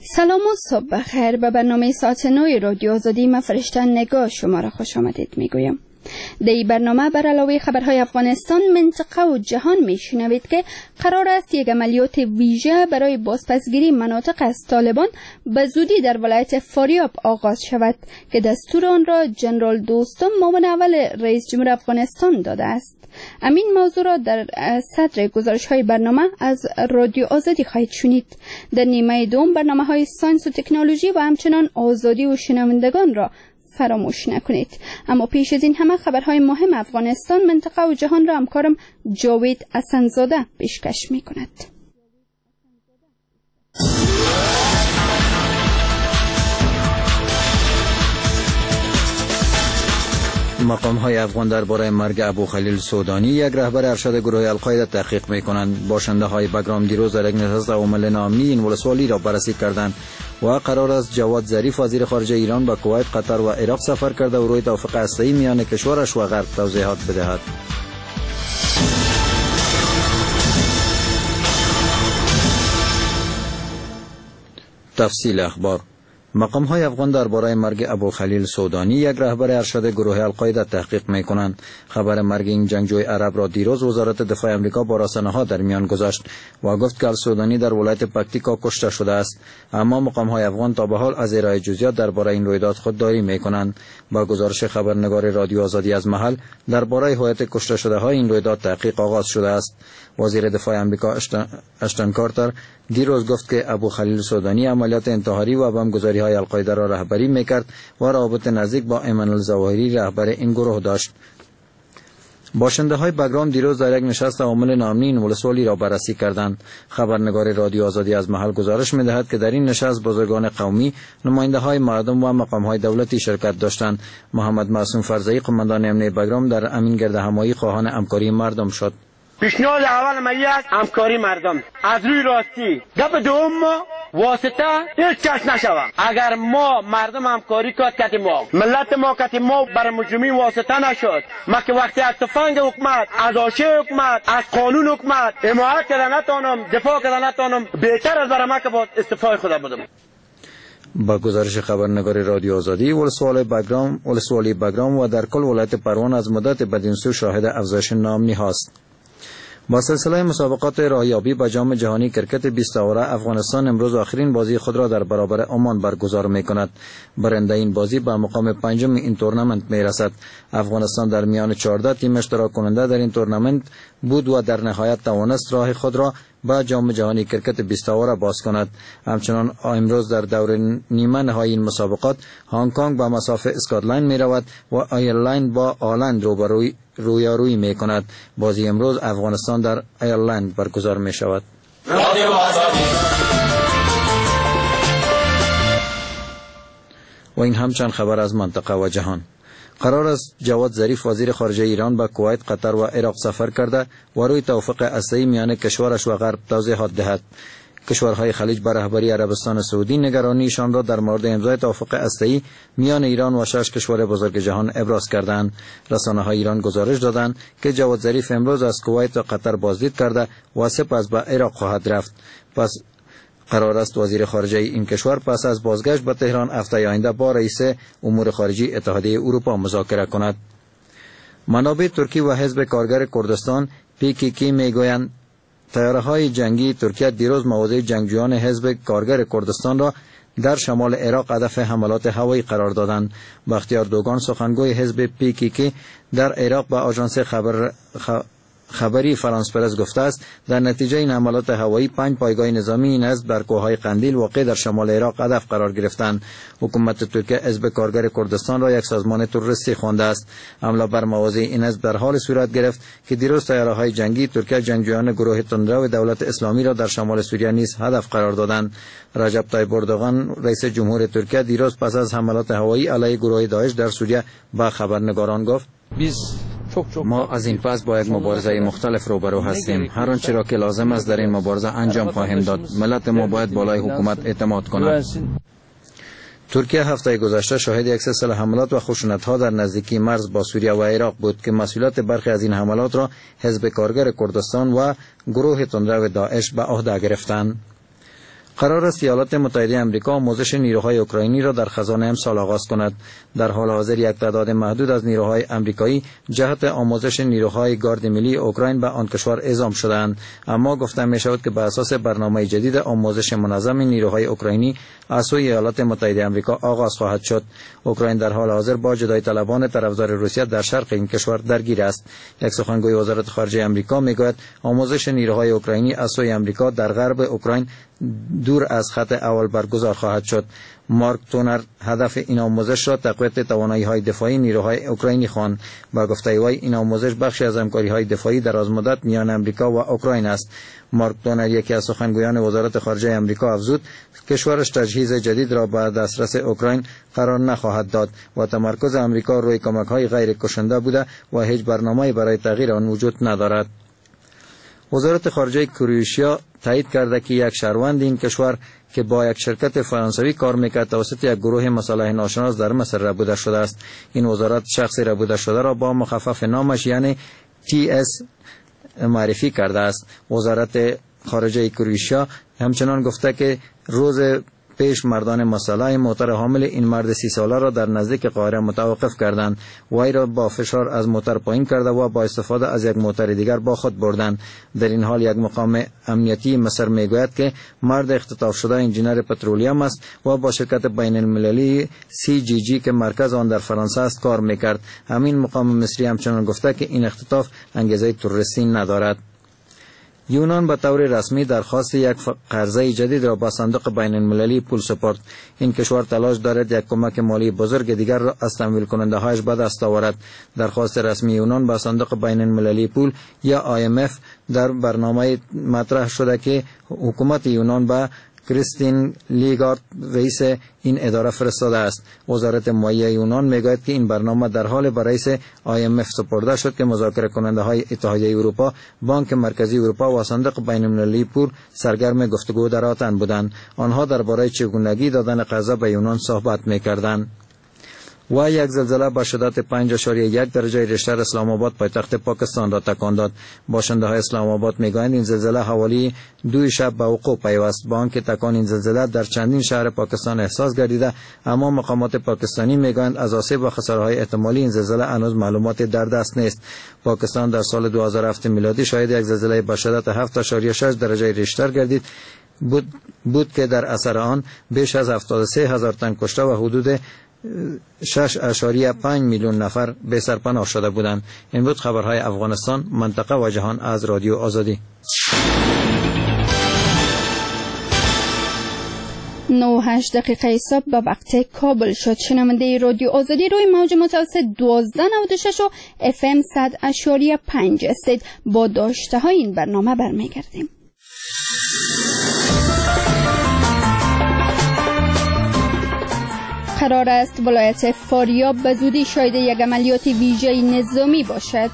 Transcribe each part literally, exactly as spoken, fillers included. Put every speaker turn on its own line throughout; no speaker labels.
سلام و صبح بخیر. به برنامه ساعت نوی رادیو آزادی من فرشته نگاه شما را خوش آمدید میگویم. در این برنامه بر علاوه خبرهای افغانستان، منطقه و جهان میشنوید که قرار است یک عملیات ویژه برای بازپسگیری مناطق از طالبان به زودی در ولایت فاریاب آغاز شود که دستور آن را جنرال دوستم معاون اول رئیس جمهور افغانستان داده است. امین موضوع را در صدر گزارش های برنامه از رادیو آزادی خواهید شنید. در نیمه دوم برنامه های ساینس و تکنولوژی و همچنان آزادی و شنوندگان را فراموش نکنید. اما پیش از این همه خبرهای مهم افغانستان، منطقه و جهان را همکارم جاوید حسن‌زاده پیشکش می کند.
مقام های افغان درباره مرگ ابو خلیل سودانی، یک رهبر ارشد گروه القاعده، تحقیق می کنند. باشنده های بگرام دیروز در یک نشست عوامل نامنی این ولسوالی را بررسی کردند و قرار است جواد ظریف وزیر خارجه ایران به کویت، قطر و عراق سفر کرده و روی توافق هسته‌ای میان کشورش و غرب توضیحات بدهد. تفصیل اخبار. مقام های افغان درباره مرگ ابو خلیل سودانی، یک رهبر ارشد گروه القاعده، تحقیق می کنند. خبر مرگ این جنگجوی عرب را دیروز وزارت دفاع امریکا با رسانه‌ها در میان گذاشت و گفت که السودانی در ولایت پکتیکا کشته شده است، اما مقام های افغان تا به حال از ارائه جزئیات درباره این رویداد خودداری می کنند. با گزارش خبرنگار رادیو آزادی از محل درباره هویت کشته شده های این رویداد تحقیق آغاز شده است. وزیر دفاع امریکا اشتن کارتر دیروز گفت که ابو خلیل سودانی عملیات انتحاری و بمبگذاری های القاعده را رهبری میکرد و رابط نزدیک با ایمن الظواهری رهبر این گروه داشت. باشنده های بگرام دیروز در یک نشست عوامل نامنی این ولسوالی را بررسی کردند. خبرنگار رادیو آزادی از محل گزارش می‌دهد که در این نشست بزرگان قومی، نماینده های مردم و مقام های دولتی شرکت داشتند. محمد معصوم فرزئی، قماندان امنیت بگرام، در امین گرد همایی خواهان همکاری مردم شد.
پیشنهاد اول ما یک همکاری مردم از روی راستی. گپ دوم ما واسطه هیچ کس نشود. اگر ما مردم همکاری کرد کتی ما ملت ما کتی ما بر مجرمین واسطه نشد. ما که وقتی از تفنگ حکومت، از آشه حکومت، از قانون حکومت حمایت کردن نتانم، دفاع کردن نتانم، بهتر از برای ما که با استعفای خدا بودم.
با گزارش خبرنگار رادیو آزادی، ولسوالی بگرام ولسوالی بگرام و در کل ولایت پروان از مدت بدینسو شاهد افزایش نامنی هاست. با سلسله مسابقات راهیابی به جام جهانی کرکت بیست اوره، افغانستان امروز آخرین بازی خود را در برابر عمان برگزار می کند. برنده این بازی به مقام پنجم این تورنمنت می رسد. افغانستان در میان چهارده تیم اشتراک کننده در این تورنمنت بود و در نهایت توانست راه خود را با جام جهانی کرکت بیست اوره باز کند. همچنان امروز در دور نیمه نهایی این مسابقات، هنگ کنگ با مسافه اسکاتلند می رود و آیرلند با آلند روبروی رویارویی می کند. بازی امروز افغانستان در آیرلند برگزار می شود. و این همچنین خبر از منطقه و جهان. قرار است جواد ظریف وزیر خارجه ایران به کویت، قطر و عراق سفر کرده و روی توافق هسته‌ای میان کشورش و غرب توضیحات دهد. کشورهای خلیج به رهبری عربستان سعودی نگرانیشان را در مورد امضای توافق هسته‌ای میان ایران و شش کشور بزرگ جهان ابراز کردند. رسانه‌های ایران گزارش دادند که جواد ظریف امروز از کویت و قطر بازدید کرده و سپس به عراق خواهد رفت. پس قرار است وزیر خارجه این کشور پس از بازگشت به تهران هفته آینده با رئیس امور خارجه اتحادیه اروپا مذاکره کند. منابع ترکی و حزب کارگر کردستان پی کی کی میگویند طیاره‌های جنگی ترکیه دیروز مواضع جنگجویان حزب کارگر کردستان را در شمال عراق هدف حملات هوایی قرار دادند. بختیار دوگان، سخنگوی حزب پی کی کی در عراق، به آژانس خبر خ... خبری فرانس پرس گفته است در نتیجه این حملات هوایی پنج پایگاه نظامی این حزب در کوههای قندیل واقع در شمال عراق هدف قرار گرفتند. حکومت ترکیه حزب کارگر کردستان را یک سازمان تروریستی خوانده است. حمله بر مواضع این حزب در حال صورت گرفت که دیروز طیاره‌های جنگی ترکیه جنگجویان گروه تندرو دولت اسلامی را در شمال سوریه نیز هدف قرار دادند. رجب طیب اردوغان، رئیس جمهور ترکیه، دیروز پس از حملات هوایی علیه گروه داعش در سوریه به خبرنگاران گفت: ما از این پس با یک مبارزه مختلف روبرو هستیم. هر آنچه را که لازم است در این مبارزه انجام خواهیم داد. ملت ما باید بالای حکومت اعتماد کند. ترکیه هفته گذشته شاهد یک سلسله حملات و خشونت‌ها در نزدیکی مرز با سوریه و عراق بود که مسئولیت برخی از این حملات را حزب کارگر کردستان و گروه تندرو داعش به عهده گرفتند. قرار است ایالات متحده آمریکا آموزش نیروهای اوکراینی را در خزانه امسال آغاز کند. در حال حاضر یک تعداد محدود از نیروهای آمریکایی جهت آموزش نیروهای گارد ملی اوکراین به آن کشور اعزام شدند، اما گفته می شود که بر اساس برنامه جدید آموزش منظم نیروهای اوکراینی از سوی ایالات متحده آمریکا آغاز خواهد شد. اوکراین در حال حاضر با جدای طلبان طرفدار روسیه در شرق این کشور درگیر است. یک سخنگوی وزارت خارجه آمریکا میگوید آموزش نیروهای اوکراینی از سوی آمریکا در غرب اوکراین دور از خط اول برگزار خواهد شد. مارک تونر هدف این آموزش را تقویت توانایی‌های دفاعی نیروهای اوکراینی خواند. با گفته وی این آموزش بخشی از همکاری‌های دفاعی درازمدت میان آمریکا و اوکراین است. مارک تونر یکی از سخنگویان وزارت خارجه آمریکا افزود کشورش تجهیز جدید را به دسترس اوکراین قرار نخواهد داد و تمرکز آمریکا روی کمک‌های غیر کشنده بوده و هیچ برنامه‌ای برای تغییر آن وجود ندارد. وزارت خارجه کرواتیا تایید کرده که یک شهروند این کشور که با یک شرکت فرانسوی کار میکرد توسط یک گروه مصالح ناشناس در مصر ربوده شده است. این وزارت شخص ربوده شده را با مخفف نامش یعنی تی اس معرفی کرده است. وزارت خارجه کرواتیا همچنان گفته که روز پیش مردان مسلح موتر حامل این مرد سی ساله را در نزدیک قاهره متوقف کردند. وی را با فشار از موتر پایین کرده و با استفاده از یک موتر دیگر با خود بردند. در این حال یک مقام امنیتی مصر میگوید که مرد اختطاف شده انجینر پترولیم است و با شرکت بین المللی سی جی جی که مرکز آن در فرانسه است کار میکرد. همین مقام مصری همچنان گفته که این اختطاف انگیزه تروریستی ندارد. یونان به طور رسمی درخواست یک قرضه جدید را با صندوق بین المللی پول سپرد. این کشور تلاش دارد یک کمک مالی بزرگ دیگر را از تمویل کننده هایش به دست آورد. درخواست رسمی یونان با صندوق بین المللی پول یا آی ام اف در برنامه مطرح شده که حکومت یونان به کریستین لیگارد رئیس این اداره فرستاده است. وزارت مالیه یونان میگوید که این برنامه در حال به رئیس آی ام اف سپرده شد که مذاکره کننده های اتحادیه اروپا، بانک مرکزی اروپا و صندوق بین المللی پول سرگرم گفتگو در آتن بودند. آنها درباره چگونگی دادن قرضه به یونان صحبت میکردند. و یک زلزله با شدت پنج اشاریه یک درجه ریشتر اسلام آباد پایتخت پاکستان را تکان داد. باشنده های اسلام آباد میگویند این زلزله حوالی دو شب به وقوع پیوست. با آنکه تکان این زلزله در چندین شهر پاکستان احساس گردیده، اما مقامات پاکستانی میگویند از آسیب و خساره‌های احتمالی این زلزله هنوز معلومات در دست نیست. پاکستان در سال دو هزار و هفت میلادی شاهد یک زلزله با شدت هفت اشاریه شش درجه ریشتر گردید بود, بود که در اثر آن بیش از هفتاد و سه هزار تن کشته و حدود شش اشاریه پنج میلیون نفر به سرپناه شده بودند. این بود خبرهای افغانستان، منطقه و جهان از رادیو آزادی.
نه و هشت دقیقه صبح به وقت کابل شد. شنونده رادیو آزادی روی موج متوسط دوازده نود و شش و اف ام صد اشاریه پنج استید. با داشته های این برنامه برمیگردیم. قرار است ولایت فاریاب به زودی شاهد یک عملیات ویژه نظامی باشد.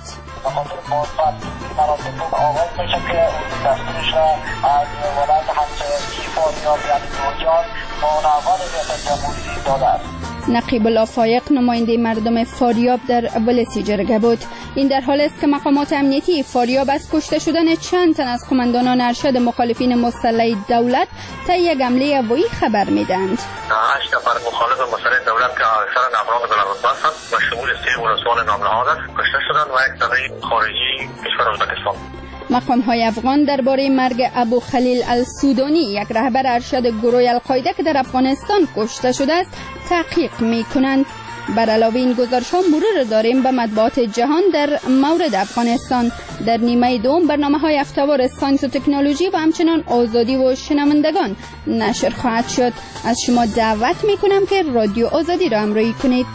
نقیب الله فایق نماینده مردم فاریاب در ولسی جرگه بود. این در حال است که مقامات امنیتی فاریاب از کشته شدن چند تن از قماندانان ارشد مخالفین مسلح دولت طی یک حمله هوایی خبر میدهند.
هشت نفر مخالف مسلح دولت که اکثرا افراد بلندرتبه هستند و شمول سه ولسوال نامنهاد است کشته شدند و یک تغییر خارجی کشور ازبکستان.
مقام های افغان درباره مرگ ابو خلیل السودانی، یک رهبر ارشد گروه القاعده که در افغانستان کشته شده است، تحقیق می کنند. بر علاوه این گزارش ها مرور داریم به مطبوعات جهان در مورد افغانستان. در نیمه دوم برنامه های هفته‌وار ساینس و تکنولوژی و همچنان آزادی و شنوندگان نشر خواهد شد. از شما دعوت می کنم که رادیو آزادی را همراهی کنید.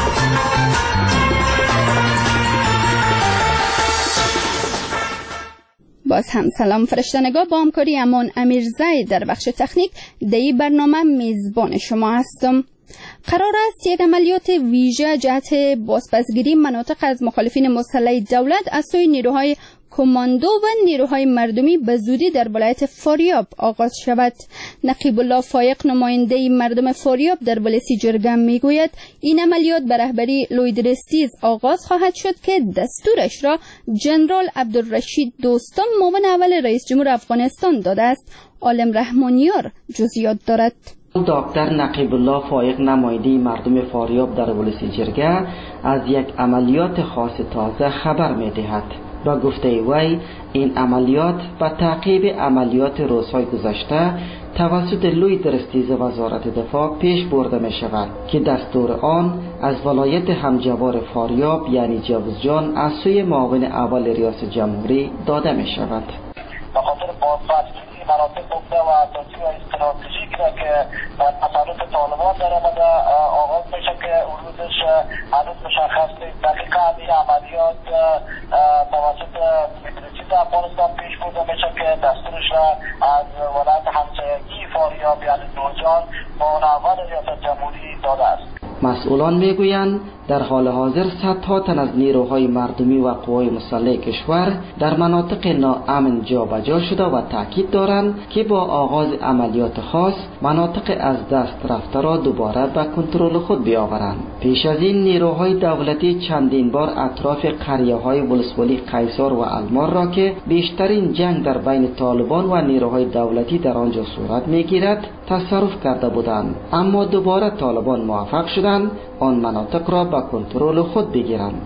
باز هم سلام فرشتنگاه، با همکاری امان امیرزای در بخش تکنیک دی برنامه میزبان شما هستم. قرار است یک عملیات ویژه جهت بازپسگیری مناطق از مخالفین مسلح دولت از سوی نیروهای کماندو و نیروهای مردمی به زودی در ولایت فاریاب آغاز شود. نقیب الله فایق نماینده مردم فاریاب در ولسی جرگم میگوید این عملیات به رهبری لویدرستیز آغاز خواهد شد که دستورش را جنرال عبدالرشید دوستم معاون اول رئیس جمهور افغانستان داده است. عالم رحمانیار جزئیات دارد.
دکتر نقیب الله فایق نماینده مردم فاریاب در ولسی جرگه از یک عملیات خاص تازه خبر می‌دهد. با گفته وی این عملیات به تعقیب عملیات روزهای گذشته توسط لویدرستیز وزارت دفاع پیش برده می شود که دستور آن از ولایت همجوار فاریاب یعنی جوزجان از سوی معاون اول ریاست جمهوری داده می شود.
به خاطر بازبستگی مناطق بوده و اساسی و استراتژیک را که در تسلط طالبان در آمده آغاز میشه که روزش هنوز مشخص نیست. دقیقا این عملیات توسط لویدرستیز افغانستان پیش برده میشه که دستورش را از ولایت همسایگی فاریاب یعنی جوزجان معاون اول ریاست جمهوری داده است.
مسئولان میگویند در حال حاضر صدها تن از نیروهای مردمی و قوای مسلح کشور در مناطق ناامن جابجا شده و تاکید دارند که با آغاز عملیات خاص مناطق از دست رفته را دوباره به کنترل خود بیاورند. پیش از این نیروهای دولتی چندین بار اطراف قریه‌های ولسوالی قیصر و المار را که بیشترین جنگ در بین طالبان و نیروهای دولتی در آنجا صورت میگیرد تصرف کرده بودند، اما دوباره طالبان موفق شدند آن مناطق را به کنترل خود بگیرند.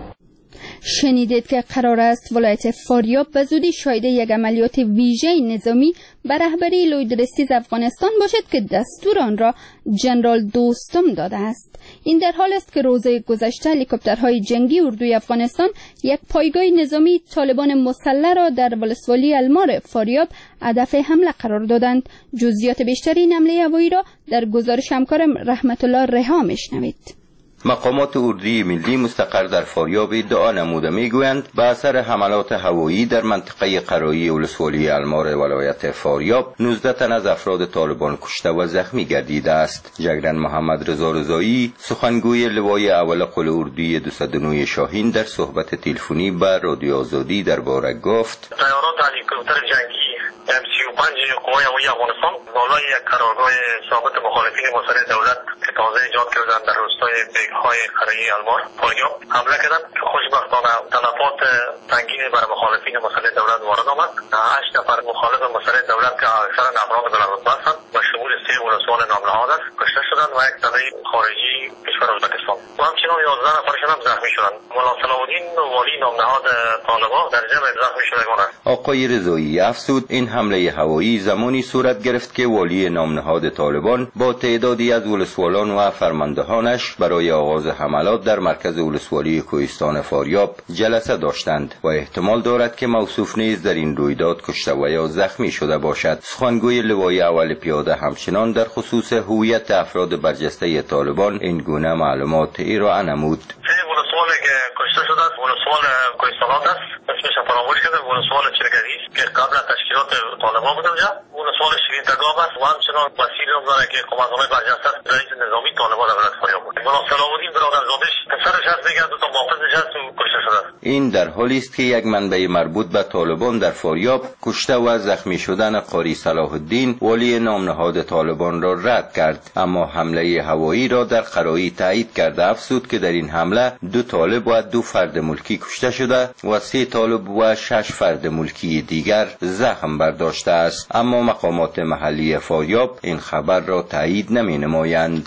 شنیدید که قرار است ولایت فاریاب به زودی شاهد یک عملیات ویژه نظامی به رهبری لویدرستیز افغانستان باشد که دستور آن را جنرال دوستم داده است. این در حال است که روز گذشته هلیکوپترهای جنگی اردوی افغانستان یک پایگاه نظامی طالبان مسلح را در ولسوالی المار فاریاب هدف حمله قرار دادند. جزئیات بیشتر این حمله هوایی را در گزارش همکارم رحمت الله رها میشنوید.
مقامات اردوی ملی مستقر در فاریاب ادعا نموده میگویند به اثر حملات هوایی در منطقه قرایی ولسوالی المار ولایت فاریاب نوزده تن از افراد طالبان کشته و زخمی گردیده است. جنرال محمد رضا رضایی سخنگوی لوای اول قل اردوی دویست و نه شاهین در صحبت تلفنی با رادیو آزادی درباره گفت
طیارات هلیکوپتر جنگی ام سی و پنج قوای هوایی افغانستان بالای یک قرارگاه ثابت مخالفین مسلح دولت که تازه ایجاد کردند در روستای بیگهای قریه المار فاریاب حمله کردند که خوشبختانه تلفات سنگینی بر مخالفین مسلح دولت وارد آمد. هشت نفر مخالف مسلح دولت که اکثرا افراد بلارتبه هستند و شمول سه ولسوال نامنهاد است کشته شدند و یک طبع خارجی کشور ازبکستان و همچنان یازده نفرشان هم زخمی شدند. مولا صلاح الدین والی نامنهاد طالبان در جمع زخمی شدگان است.
آقای رضایی افزود این حمله هوایی زمانی صورت گرفت که والی نامنهاد طالبان با تعدادی از ولسوالان و فرماندهانش برای آغاز حملات در مرکز ولسوالی کوهستان فاریاب جلسه داشتند و احتمال دارد که موصوف نیز در این رویداد کشته و یا زخمی شده باشد. سخنگوی لوای اول پیاده همچنان در خصوص هویت افراد برجسته طالبان این گونه معلومات ارائه نمود.
ولسوالی که کشته شده است ولسوال کوهستان است، اسمش فراموش کرده، ولسوال چرگدی که قبل از تشکیلات طالبان بوده اونجا، ولسوال شیرین تگاه است و همچنان وسیل هم داره که قماندان برجسته است رئیس نظامی طالبان در ولایت فاریاب بود. مولا صلاح الدین برادرزادش پسرش هست دیگه دو تا محافظش هست و کشته شده است.
این در حالی است که یک منبع مربوط به طالبان در فاریاب کشته و زخمی شدن قاری صلاح الدین والی نامنهاد طالبان را رد کرد، اما حمله هوایی را در قرایی تایید کرده افزود که در این حمله دو طالب و دو فرد ملکی کشته شده و سه طالب و شش فرد ملکی دیگر زخم برداشته است، اما مقامات محلی فاریاب این خبر را تایید نمی نمایند.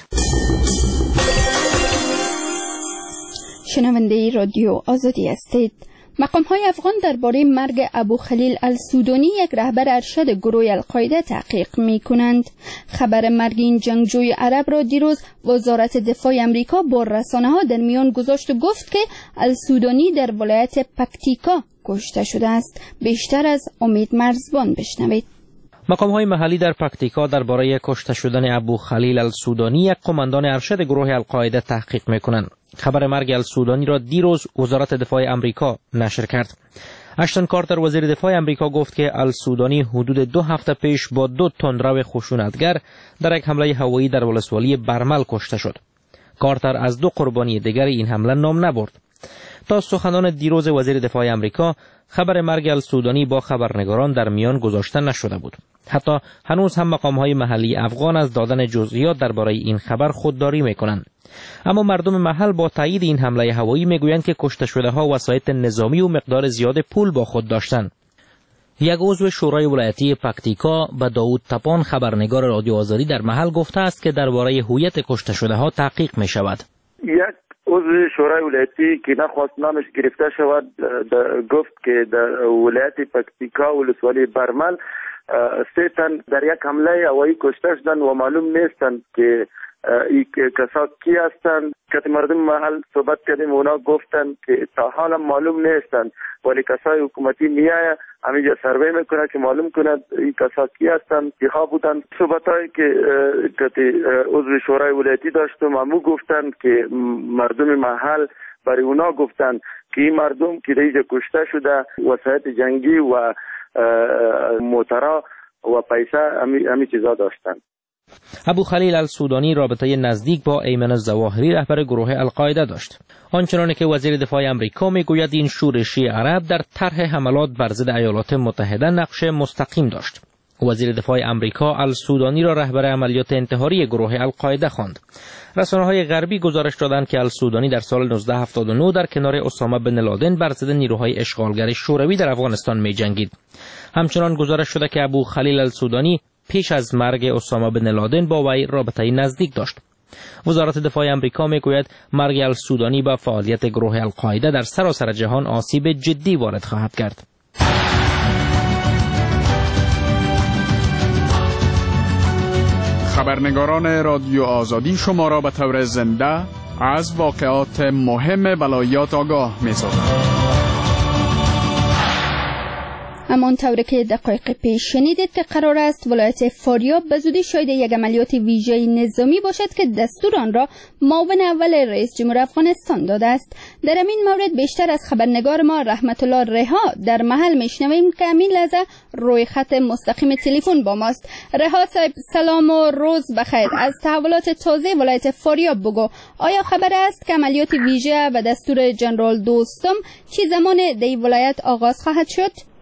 شنونده رادیو آزادی هستید. مقام‌های افغان درباره مرگ ابو خلیل السودانی یک رهبر ارشد گروه القاعده تحقیق می‌کنند. خبر مرگ این جنگجوی عرب را دیروز وزارت دفاع آمریکا با رسانه‌ها در میان گذاشت و گفت که السودانی در ولایت پکتیکا کشته شده است. بیشتر از امید مرزبان بشنوید.
مقام‌های محلی در پکتیکا درباره کشته شدن ابو خلیل السودانی یک قماندان ارشد گروه القاعده تحقیق می‌کنند. خبر مرگ السودانی را دیروز وزارت دفاع آمریکا نشر کرد. اشتون کارتر وزیر دفاع آمریکا گفت که السودانی حدود دو هفته پیش با دو تندرو خشونتگر در یک حمله هوایی در ولسوالی برمل کشته شد. کارتر از دو قربانی دیگر این حمله نام نبرد. تا سخنان دیروز وزیر دفاع آمریکا، خبر مرگ السودانی با خبرنگاران در میان گذاشته نشده بود. حتی هنوز هم مقام‌های محلی افغان از دادن جزئیات درباره این خبر خودداری می‌کنند. اما مردم محل با تایید این حمله هوایی میگویند که کشته شده‌ها وسایط نظامی و مقدار زیاد پول با خود داشتند. یک عضو شورای ولایتی پکتیکا به داوود تپان خبرنگار رادیو آزادی در محل گفته است که درباره هویت کشته شده‌ها تحقیق می‌شود.
یک عضو شورای ولایتی که نخواست نامش گرفته شود گفت که در ولایت پکتیکا ولسوالی برمل سه تن در یک حمله هوایی کشته شدند و معلوم نیستند که این کسا کی هستند. که مردم محل صحبت کردیم اونا گفتند که تا حالا معلوم نیستند، ولی کسای حکومتی میایه همینجا سروی میکنه که معلوم کند این کسا کی هستند، کیها بودند. صحبتایی که که عضو شورای ولایتی داشتم همو گفتند که مردم محل برای اونا گفتند که این مردم که دیگه کشته شده وسایط جنگی و موترا و پیسه همی, همی چیزا داشتند.
ابو خلیل السودانی رابطه نزدیک با ایمن الظواهری رهبر گروه القاعده داشت. آنچنانی که وزیر دفاع آمریکا میگوید این شورشی عرب در طرح حملات بر ضد ایالات متحده نقش مستقیم داشت. وزیر دفاع آمریکا السودانی را رهبر عملیات انتحاری گروه القاعده خواند. رسانه‌های غربی گزارش دادند که السودانی در سال نوزده هفتاد و نه در کنار اسامه بن لادن بر ضد نیروهای اشغالگر شوروی در افغانستان می‌جنگید. همچنان گزارش شده که ابو خلیل السودانی پیش از مرگ اسامه بن لادن با وی رابطه نزدیک داشت. وزارت دفاع آمریکا میگوید مرگ السودانی با فعالیت گروه القاعده در سراسر جهان آسیب جدی وارد خواهد کرد.
خبرنگاران رادیو آزادی شما را به طور زنده از واقعات مهم ولایات آگاه می‌سازند.
همان طوری که دقایق پیش شنیدید که قرار است ولایت فاریاب به زودی شاهد یک عملیات ویژه نظامی باشد که دستور آن را معاون اول رئیس جمهور افغانستان داده است. در این مورد بیشتر از خبرنگار ما رحمت الله رها در محل میشنویم که همین لحظه روی خط مستقیم تلفن با ماست. رها صاحب سلام و روز بخیر. از تحولات تازه ولایت فاریاب بگو. آیا خبر است که عملیات ویژه و دستور جنرال دوستم چه زمان در ولایت آغاز خواهد شد؟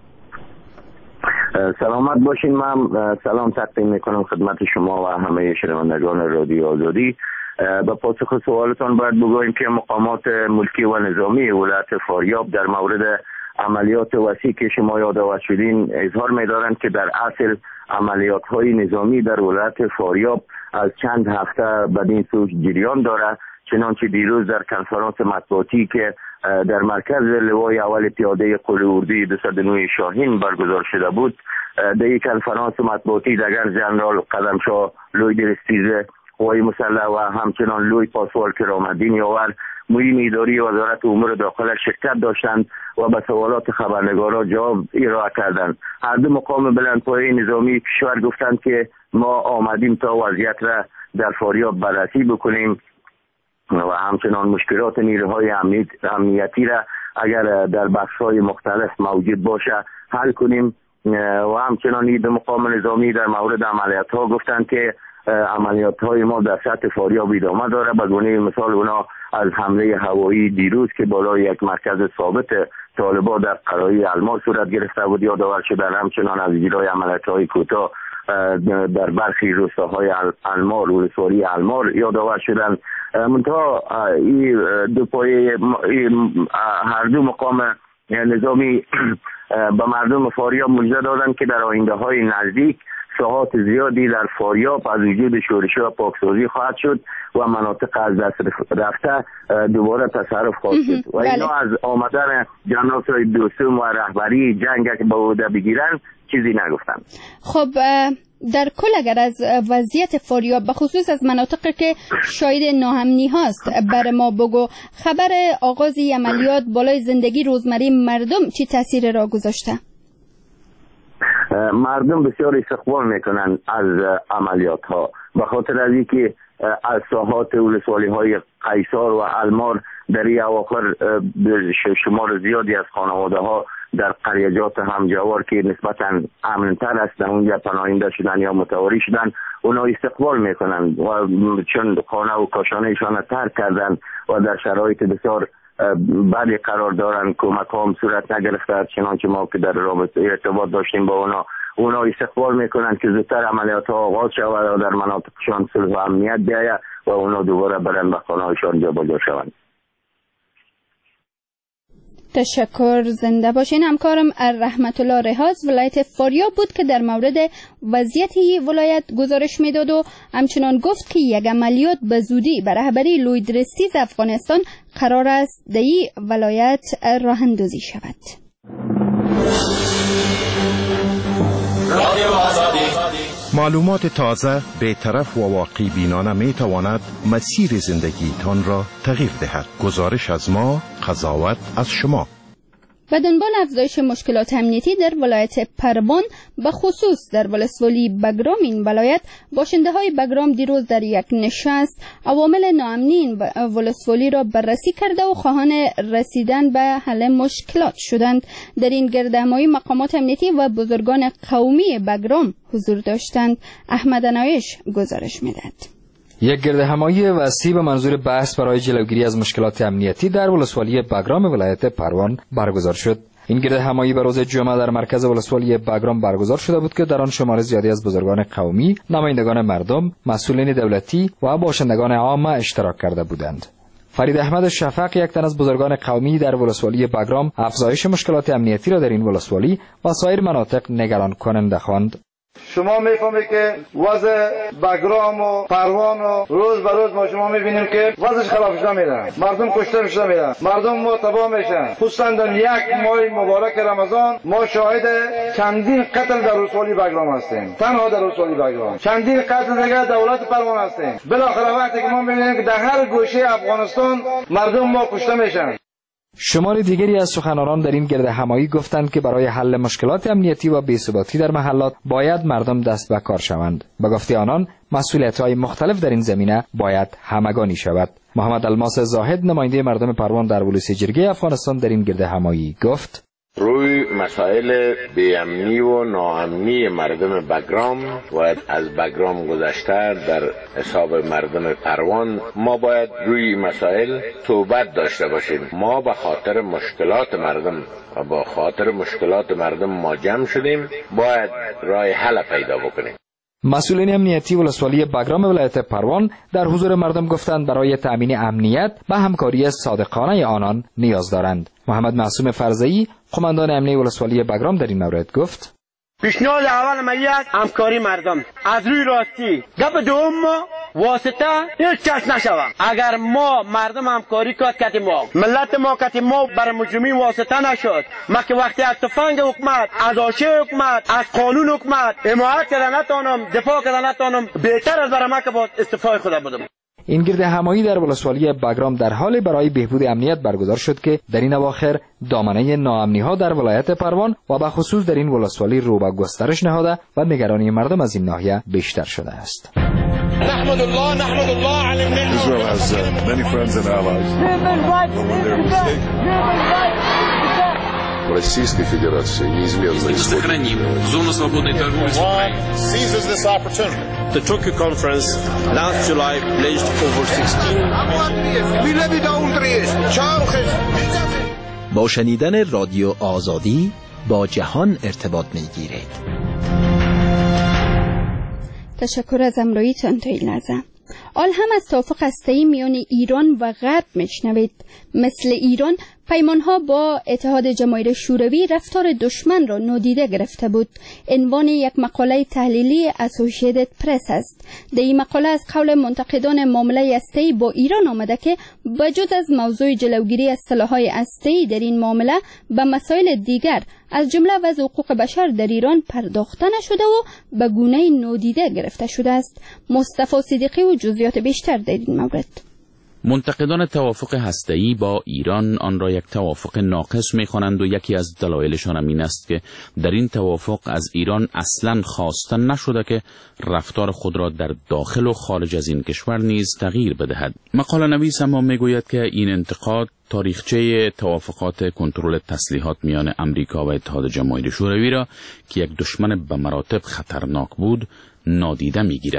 سلامت باشین. من سلام تقدیم میکنم خدمت شما و همه شنوندگان رادیو آزادی. به پاسخ سوالتان باید بگوییم که مقامات ملکی و نظامی ولایت فاریاب در مورد عملیات وسیع که شما یادآور شدین اظهار می‌دارند که در اصل عملیات های نظامی در ولایت فاریاب از چند هفته بدین سو جریان داره. چنانچه دیروز در کنفرانس مطبوعاتی که در مرکز لوای اول پیاده قل اردوی دویست و نه شاهین برگزار شده بود، در این کنفرانس مطبوعاتی دیگر جنرال قدمشاه لوی درستیز قوای مسلح و همچنان لوی پاسوال کرامالدین یاور معین اداری وزارت امور داخله شرکت داشتند و به سوالات خبرنگاران جواب ارائه کردند. هر دو مقام بلندپایه نظامی کشور گفتند که ما آمدیم تا وضعیت را در فاریاب بررسی بکنیم و همچنان مشکلات نیروهای امنیتی را اگر در بخش‌های مختلف موجود باشه حل کنیم و همچنان این دو مقام نظامی در مورد عملیات‌ها گفتند که عملیات‌های ما در سطح فاریاب ادامه داره. به گونه مثال اونا از حمله هوایی دیروز که بالای یک مرکز ثابت طالبان در قرایی المار صورت گرفته بود یادآور شدن، همچنان از اجرای عملیات‌های کوتاه در برخی روستاهای المار ولسوالی المار یادآور شدن. منتها این دو پایه هر دو مقام نظامی به مردم فاریاب مژده دادند که در آینده های نزدیک ساحات زیادی در فاریاب از وجود شورشی و پاکسازی خواهد شد و مناطق از دست رفته دوباره تصرف خواهد شد و اینا از آمدن جناب دوستم و رهبری جنگ که به عهده بگیرن چیزی نگفتن.
خب در کل اگر از وضعیت فاریاب به خصوص از مناطقی که شاهد ناامنی هاست بر ما بگو، خبر آغاز عملیات بالای زندگی روزمره مردم چی تاثیر را گذاشته؟
مردم بسیار استقبال میکنن از عملیات ها به خاطر از اینکه از ساحات ولسوالی های قیصار و المار در این اواخر شمار زیادی از خانواده ها در قریجات همجوار که نسبتاً امن‌تر است در اونجا پناهنده شدن یا متواری شدن اونا استقبال میکنن و چون خانه و کاشانهشان ترک کردن و در شرایط بسیار بعدی قرار دارن، کمک ها هم صورت نگرفته، چنانچه ما که در رابطه ارتباط داشتیم با اونا اونا استقبال میکنن که زودتر عملیات ها آغاز شود و در مناطقشان صلح و امنیت بیاید و اونا دوباره برن به خانه هایشان جابجا شوند.
تشکر، زنده باشین. همکارم رحمت الله رهاز ولایت فاریاب بود که در مورد وضعیتی ولایت گزارش میداد و همچنان گفت که یک عملیات به زودی به رهبری لویدرستیز افغانستان قرار است در این ولایت راه اندازی شود.
معلومات تازه، بی‌طرف و واقعی بینانه می تواند مسیر زندگی تان را تغییر دهد. گزارش از ما، قضاوت از شما.
به دنبال افزایش مشکلات امنیتی در ولایت پروان به خصوص در ولسوالی بگرام این ولایت، باشنده های بگرام دیروز در یک نشست عوامل ناامنی این ولسوالی را بررسی کرده و خواهان رسیدن به حل مشکلات شدند. در این گردهمایی مقامات امنیتی و بزرگان قومی بگرام حضور داشتند. احمد انایش گزارش میدهد.
یک گردهمایی وسیع به منظور بحث برای جلوگیری از مشکلات امنیتی در ولسوالی بگرام ولایت پروان برگزار شد. این گردهمایی به روز جمعه در مرکز ولسوالی بگرام برگزار شده بود که در آن شمار زیادی از بزرگان قومی، نمایندگان مردم، مسئولین دولتی و باشندگان عامه اشتراک کرده بودند. فرید احمد شفق، یک تن از بزرگان قومی در ولسوالی بگرام، افزایش مشکلات امنیتی را در این ولسوالی و سایر مناطق نگران کننده خواند.
شما میفهمید که وضع بگرام و پروان و روز به روز ما شما میبینیم که وضعش خراب شده میره، مردم کشته میشه میره، مردم ما تباه میشن. خصوصا در یک ماه مبارک رمضان ما شاهد چندین قتل در ولسوالی بگرام هستیم. تنها در ولسوالی بگرام چندین قتل دیگه در ولایت پروان هستیم. بالاخره وقتی که ما میبینیم که در هر گوشه افغانستان مردم ما کشته میشن.
شمار دیگری از سخنرانان در این گردهمایی گفتند که برای حل مشکلات امنیتی و بی‌ثباتی در محلات باید مردم دست به کار شوند. به گفته آنان مسئولیت‌های مختلف در این زمینه باید همگانی شود. محمد الماس زاهد، نماینده مردم پروان در ولایت جرگه افغانستان، در این گردهمایی گفت:
روی مسائل بی‌امنی و ناامنی مردم بگرام باید از بگرام گذشته در حساب مردم پروان ما باید روی مسائل توبت داشته باشیم. ما به خاطر مشکلات مردم و با خاطر مشکلات مردم ما جمع شدیم، باید راه حل پیدا بکنیم.
مسئولین امنیتی ولسوالی بگرام ولایت پروان در حضور مردم گفتند برای تأمین امنیت به همکاری صادقانه آنان نیاز دارند. محمد معصوم فرزئی، قماندان امنیتی ولسوالی بگرام، در این مورد گفت:
پیشنهاد اول ما یک همکاری مردم از روی راستی، گپ دوم ما واسطه هیچ کس نشود. اگر ما مردم همکاری کرد کتی ما ملت ما کتی ما بر مجرمین واسطه نشد، ما که وقتی از تفنگ حکومت، از آشه حکومت، از قانون حکومت حمایت کردن نتانم، دفاع کردن نتانم، بهتر از برای ما که با استعفای خدا بدم.
این گردهمایی در ولسوالی بگرام در حال برای بهبود امنیت برگزار شد که در این اواخر دامنه ناامنی ها در ولایت پروان و به خصوص در این ولسوالی رو به گسترش نهاده و نگرانی مردم از این ناحیه بیشتر شده است.
نحمد الله نحمد الله علی النعمة. Israel has uh, many friends and allies.
Российской Федерации неизменно
сохраним зону свободной торговли с Украиной.
Seizes this opportunity.
The Tokyo conference last July pledged over sixteen.
با شنیدن رادیو آزادی با جهان ارتباط میگیرید.
تشکر از امرویتان تا این لحظه. آل هم از توافق هسته‌ای میان ایران و غرب میشنوید. مثل ایران پیمانها با اتحاد جماهیر شوروی رفتار دشمن را نادیده گرفته بود. عنوان یک مقاله تحلیلی اسوسییتد پرس است. در این مقاله از قول منتقدان معامله هسته‌ای با ایران آمده که بجز از موضوع جلوگیری از سلاح‌های هسته‌ای در این معامله به مسائل دیگر از جمله وضع حقوق بشر در ایران پرداخته نشده و به گونه نادیده گرفته شده است. مصطفی صدیقی و جزئیات بیشتر در این مورد.
منتقدان توافق هسته‌ای با ایران آن را یک توافق ناقص می‌خوانند و یکی از دلایلشان این است که در این توافق از ایران اصلاً خواسته نشده که رفتار خود را در داخل و خارج از این کشور نیز تغییر بدهد. مقاله نویس اما میگوید که این انتقاد تاریخچه توافقات کنترل تسلیحات میان امریکا و اتحاد جماهیر شوروی را که یک دشمن به مراتب خطرناک بود نادیده می‌گیرد.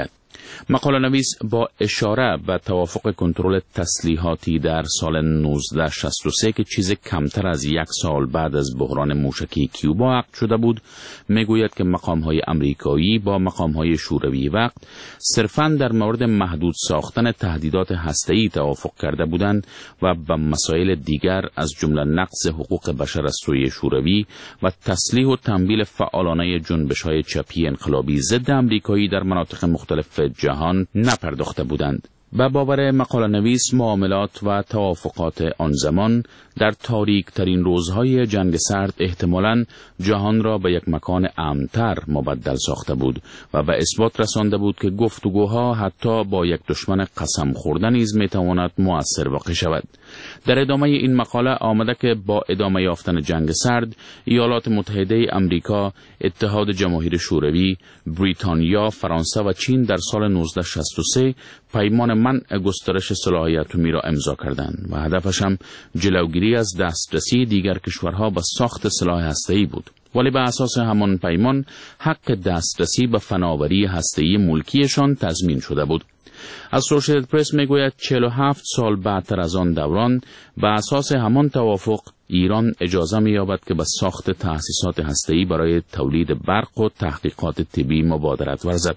مقاله نویس با اشاره به توافق کنترل تسلیحاتی در سال نوزده شصت و سه که چیز کمتر از یک سال بعد از بحران موشکی کیوبا عقد شده بود، میگوید که مقام‌های آمریکایی با مقام‌های شوروی وقت صرفاً در مورد محدود ساختن تهدیدات هسته‌ای توافق کرده بودند و به مسائل دیگر از جمله نقض حقوق بشر از سوی شوروی و تسلیح و تمویل فعالانه جنبش‌های چپی انقلابی ضد آمریکایی در مناطق مختلف جهان نپرداخته بودند. به باور مقاله نویس، معاملات و توافقات آن زمان در تاریک ترین روزهای جنگ سرد احتمالاً جهان را به یک مکان امن‌تر مبدل ساخته بود و به اثبات رسانده بود که گفتگوها حتی با یک دشمن قسم خورده نیز میتواند مؤثر واقع شود. در ادامه این مقاله آمده که با ادامه یافتن جنگ سرد، ایالات متحده آمریکا، اتحاد جماهیر شوروی، بریتانیا، فرانسه و چین در سال نوزده شصت و سه پیمان منع گسترش سلاح اتمی را امضا کردند و هدفش هم جلوگیری از دسترسی دیگر کشورها به ساخت سلاح هسته‌ای بود. ولی به اساس همان پیمان حق دسترسی به فناوری هسته‌ای ملکیشان تضمین شده بود. اسوشیتد پرس میگوید چهل و هفت سال بعدتر از آن دوران به اساس همان توافق ایران اجازه می‌یابد که به ساخت تأسیسات هسته‌ای برای تولید برق و تحقیقات طبی مبادرت ورزد.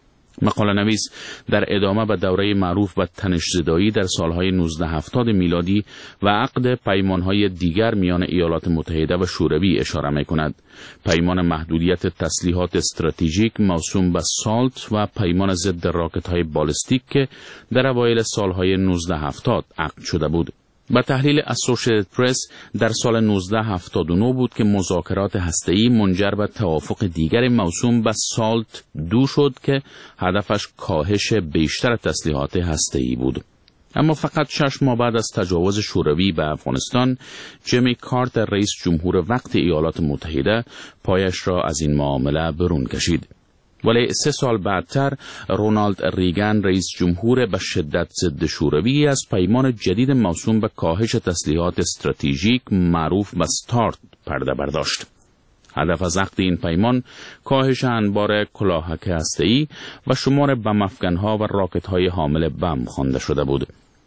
مقاله نویس در ادامه به دوره معروف به تنش‌زدایی در سالهای نوزده هفتاد میلادی و عقد پیمانهای دیگر میان ایالات متحده و شوروی اشاره می‌کند. پیمان محدودیت تسلیحات استراتژیک موسوم به سالت و پیمان ضد راکت‌های بالستیک که در اوایل سالهای نوزده هفتاد عقد شده بود. با تحلیل اسوشیتد پرس در سال نوزده هفتاد و نه بود که مذاکرات هسته‌ای منجر به توافق دیگر موسوم به سالت دو شد که هدفش کاهش بیشتر تسلیحات هسته‌ای بود. اما فقط شش ماه بعد از تجاوز شوروی به افغانستان، جیمی کارتر رئیس جمهور وقت ایالات متحده پایش را از این معامله برون کشید. ولی سه سال بعدتر رونالد ریگان رئیس جمهور به شدت ضد شوروی از پیمان جدید موسوم به کاهش تسلیحات استراتژیک معروف به استارت پرده برداشت. هدف از عقد این پیمان کاهش انبار کلاهک هسته‌ای و شمار بم افکن‌ها و راکت‌های حامل بم خوانده شده بود.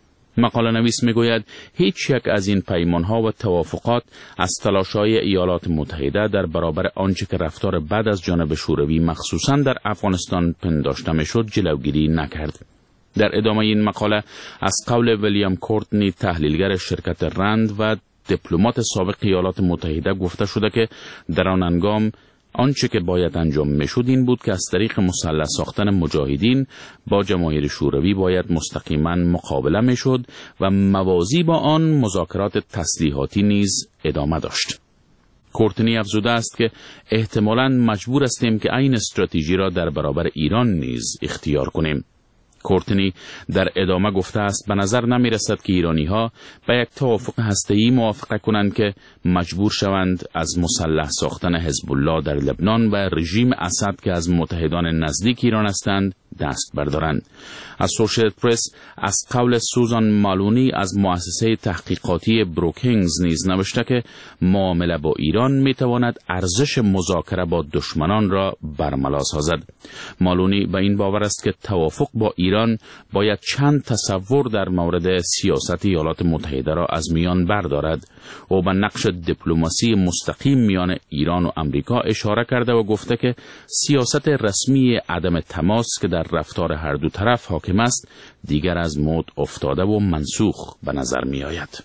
مقاله نویس میگوید هیچ یک از این پیمانها و توافقات از تلاش‌های ایالات متحده در برابر آنچه که رفتار بد از جانب شوروی مخصوصاً در افغانستان پنداشته میشد جلوگیری نکرد. در ادامه این مقاله از قول ویلیام کورتنی، تحلیلگر شرکت رند و دیپلمات سابق ایالات متحده، گفته شده که در آن هنگام آنچه که باید انجام میشد این بود که از طریق مسلح ساختن مجاهدین با جماهیر شوروی باید مستقیما مقابله میشد و موازی با آن مذاکرات تسلیحاتی نیز ادامه داشت. کورتنی افزوده است که احتمالاً مجبور هستیم که این استراتژی را در برابر ایران نیز اختیار کنیم. کورتنی در ادامه گفته است به نظر نمی رسد که ایرانی ها به یک توافق هسته‌ای موافقه کنند که مجبور شوند از مسلح ساختن حزب الله در لبنان و رژیم اسد که از متحدان نزدیک ایران هستند دست بردارند. اسوشیتد پرس از قول سوزان مالونی از مؤسسه تحقیقاتی بروکینگز نیز نوشته که معامله با ایران می تواند ارزش مذاکره با دشمنان را برملا سازد. مالونی به این باور است که توافق با ایران باید چند تصور در مورد سیاست ایالات متحده را از میان بردارد. او به نقش دیپلماسی مستقیم میان ایران و امریکا اشاره کرده و گفته که سیاست رسمی عدم تماس که در رفتار هر دو طرف حاکم است دیگر از مد افتاده و منسوخ به نظر می آید.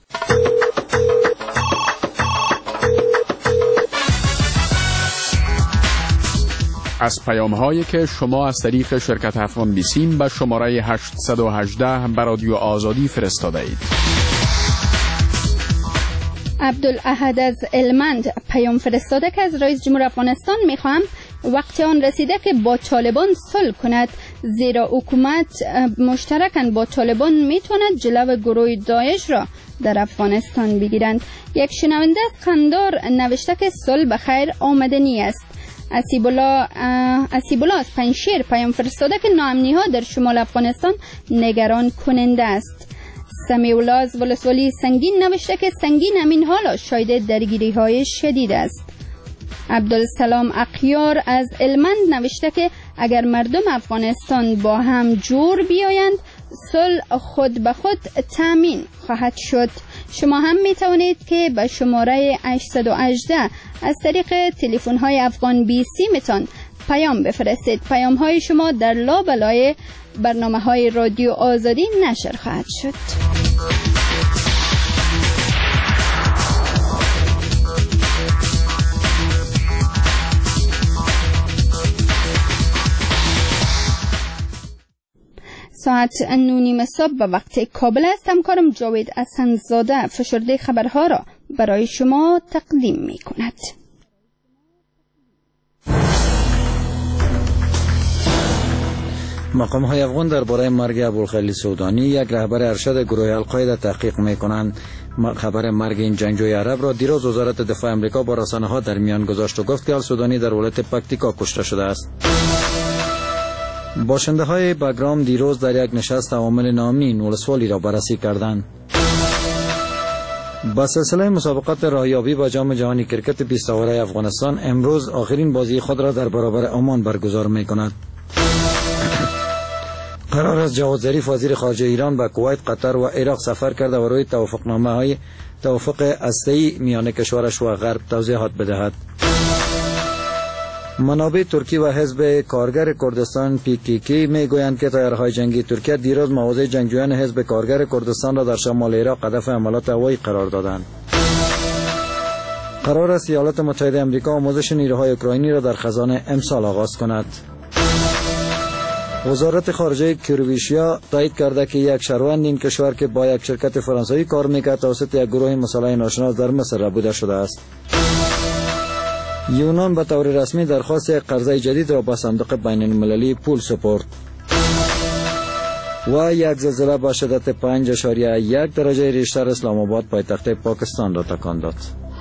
از پیام هایی که شما از طریق شرکت افغان بیسیم به شماره هشتصد و هجده به رادیو آزادی فرستاده اید.
عبدالاحد از المند پیام فرستاده که از رئیس جمهور افغانستان میخوام وقتی آن رسیده که با طالبان صلح کند، زیرا حکومت مشترکاً با طالبان میتواند جلو گروه داعش را در افغانستان بگیرند. یک شنونده از قندار نوشته که صلح به خیر آمدنی است. اسیبولا اسیبولا از پنشیر پیام فرستاده که ناامنی ها در شمال افغانستان نگران کننده است. سمیولا از ولسوالی سنگین نوشته که سنگین همین حالا شاید درگیری های شدید است. عبدالسلام اقیار از المند نوشته که اگر مردم افغانستان با هم جور بیایند صلح خود به خود تامین خواهد شد. شما هم می توانید که به شماره هشتصد و هجده از طریق تلفن های افغان بی سی متان پیام بفرستید. پیام های شما در لابلای برنامه های رادیو آزادی نشر خواهد شد. ساعت نونیم صبح به وقت کابل است. همکارم جاوید احسن‌زاده فشرده خبرها را برای شما تقدیم می کند.
مقام های افغان درباره مرگ ابوالخلیل سودانی یک رهبر ارشد گروه القاعده تحقیق می کنند. خبر مرگ این جنگجوی عرب را دیروز وزارت دفاع امریکا با رسانه ها در میان گذاشت و گفت که السودانی در ولایت پکتیکا کشته شده است. باشنده های بگرام دیروز در یک نشست عوامل ناامنی ولسوالی را بررسی کردند. با سلسله مسابقات راهیابی با جام جهانی کرکت بیست اوره افغانستان امروز آخرین بازی خود را در برابر عمان برگزار می کند. قرار است جواد ظریف وزیر خارجه ایران به کویت، قطر و عراق سفر کرده و روی توافقنامه های توافق هسته‌ای میان کشورش و غرب توضیحات بدهد. منابع ترکی و حزب کارگر کردستان پی کی کی می گویند که تیارهای جنگی ترکیه دیروز مواضع جنگجویان حزب کارگر کردستان را در شمال عراق هدف حملات هوایی قرار دادند. قرار است ایالات متحده آمریکا آموزش نیروهای اوکراینی را در خزان امسال آغاز کند. وزارت خارجه کرواتیا تایید کرده که یک شهروند این کشور که با یک شرکت فرانسوی کار میکرد توسط یک گروه مسلح ناشناس در مصر ربوده شده است. یونان به طور رسمی درخواست یک قرضه جدید را به صندوق بین المللی پول سپرد. و یک زلزله با شدت پنج اشاریه یک درجه ریشتر اسلام آباد پایتخت پاکستان را تکان داد.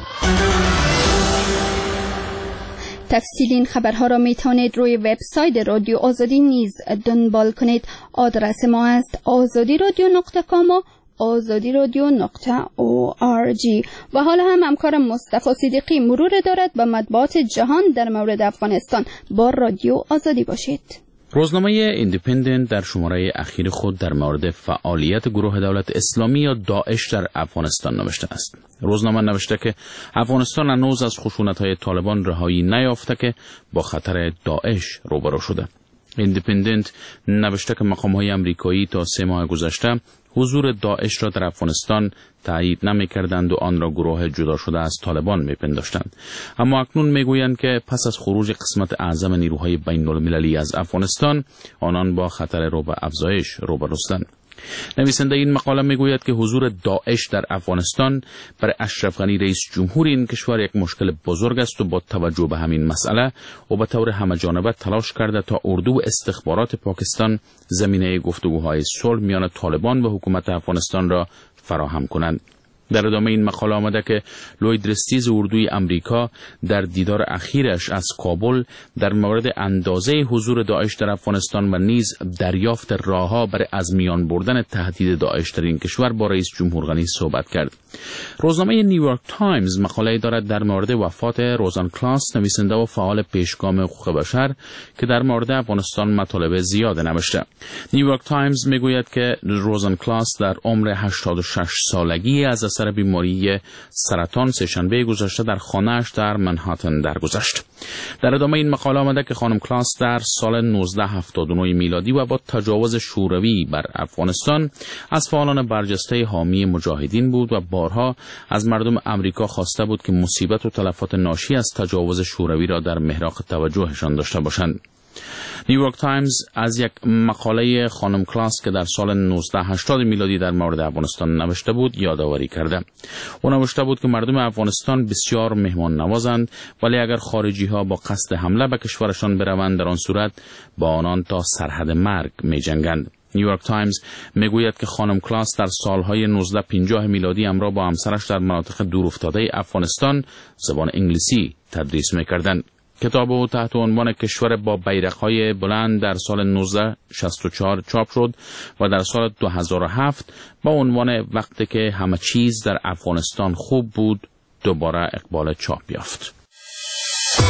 تفصیل این خبرها را می توانید روی وبسایت رادیو آزادی نیز دنبال کنید. آدرس ما است آزادی رادیو نقطه کام و آزادی رادیو نقطه او آر جی. و حالا هم همکارم مصطفی صدیقی مرور دارد به مطبوعات جهان در مورد افغانستان. با رادیو آزادی باشید.
روزنامه ایندیپندنت در شماره اخیر خود در مورد فعالیت گروه دولت اسلامی یا داعش در افغانستان نوشته است. روزنامه نوشته که افغانستان هنوز از خشونت‌های طالبان رهایی نیافته که با خطر داعش روبرو شده. ایندیپندنت نوشته که مقام‌های آمریکایی تا سه ماه گذشته حضور داعش را در افغانستان تایید نمی‌کردند و آن را گروه جدا شده از طالبان می‌پنداشتند. اما اکنون می‌گویند که پس از خروج قسمت اعظم نیروهای بین‌المللی از افغانستان آنان با خطر رو به افزایش روبروستند. نویسنده این مقاله میگوید که حضور داعش در افغانستان برای اشرف غنی رئیس جمهور این کشور یک مشکل بزرگ است و با توجه به همین مسئله او به طور همه‌جانبه تلاش کرده تا اردو استخبارات پاکستان زمینه گفتگوهای صلح میان طالبان و حکومت افغانستان را فراهم کنند. در ادامه این مقاله آمده که لوید رستیز اردوی امریکا در دیدار اخیرش از کابل در مورد اندازه حضور داعش در افغانستان و نیز دریافت راهها برای از میان بردن تهدید داعش در این کشور با رئیس جمهور غنی صحبت کرد. روزنامه نیویورک تایمز مقاله دارد در مورد وفات روزان کلاس، نویسنده و فعال پیشگام حقوق بشر که در مورد افغانستان مطالب زیاد نوشته. نیویورک تایمز میگوید که روزان کلاس در عمر هشتاد و شش سالگی از اثر بیماری سرطان سه‌شنبه گذشته در خانه‌اش در منهاتن درگذشت. در ادامه این مقاله آمده که خانم کلاس در سال نوزده هفتاد و نه میلادی و با تجاوز شوروی بر افغانستان از فعالان برجسته حامی مجاهدین بود و بارها از مردم امریکا خواسته بود که مصیبت و تلفات ناشی از تجاوز شوروی را در محراق توجهشان داشته باشند. نیویورک تایمز از یک مقاله خانم کلاس که در سال نوزده هشتاد میلادی در مورد افغانستان نوشته بود یادآوری کرده. او نوشته بود که مردم افغانستان بسیار مهمان نوازند، ولی اگر خارجی ها با قصد حمله به کشورشان بروند در آن صورت با آنان تا سرحد مرگ می جنگند. نیویورک تایمز میگوید که خانم کلاس در سالهای نوزده پنجاه میلادی همراه با همسرش در مناطق دورافتاده افغانستان زبان انگلیسی تدریس میکردند. کتاب او تحت عنوان کشور با بیرق‌های بلند در سال نوزده شصت و چهار چاپ شد و در سال دو هزار و هفت با عنوان وقتی که همه چیز در افغانستان خوب بود دوباره اقبال چاپ یافت.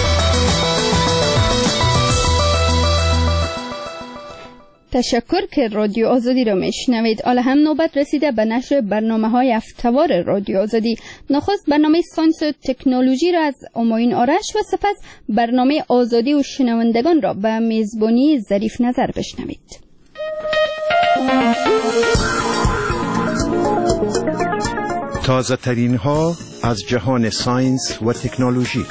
تشکر که رادیو آزادی را میشنوید. حالا هم نوبت رسیده به نشر برنامه های هفته‌وار رادیو آزادی. نخست برنامه ساینس و تکنولوژی را از اماین آرش و سپس برنامه آزادی و شنوندگان را به میزبانی ظریف نظر بشنوید.
تازه ترین ها از جهان ساینس و تکنولوژی.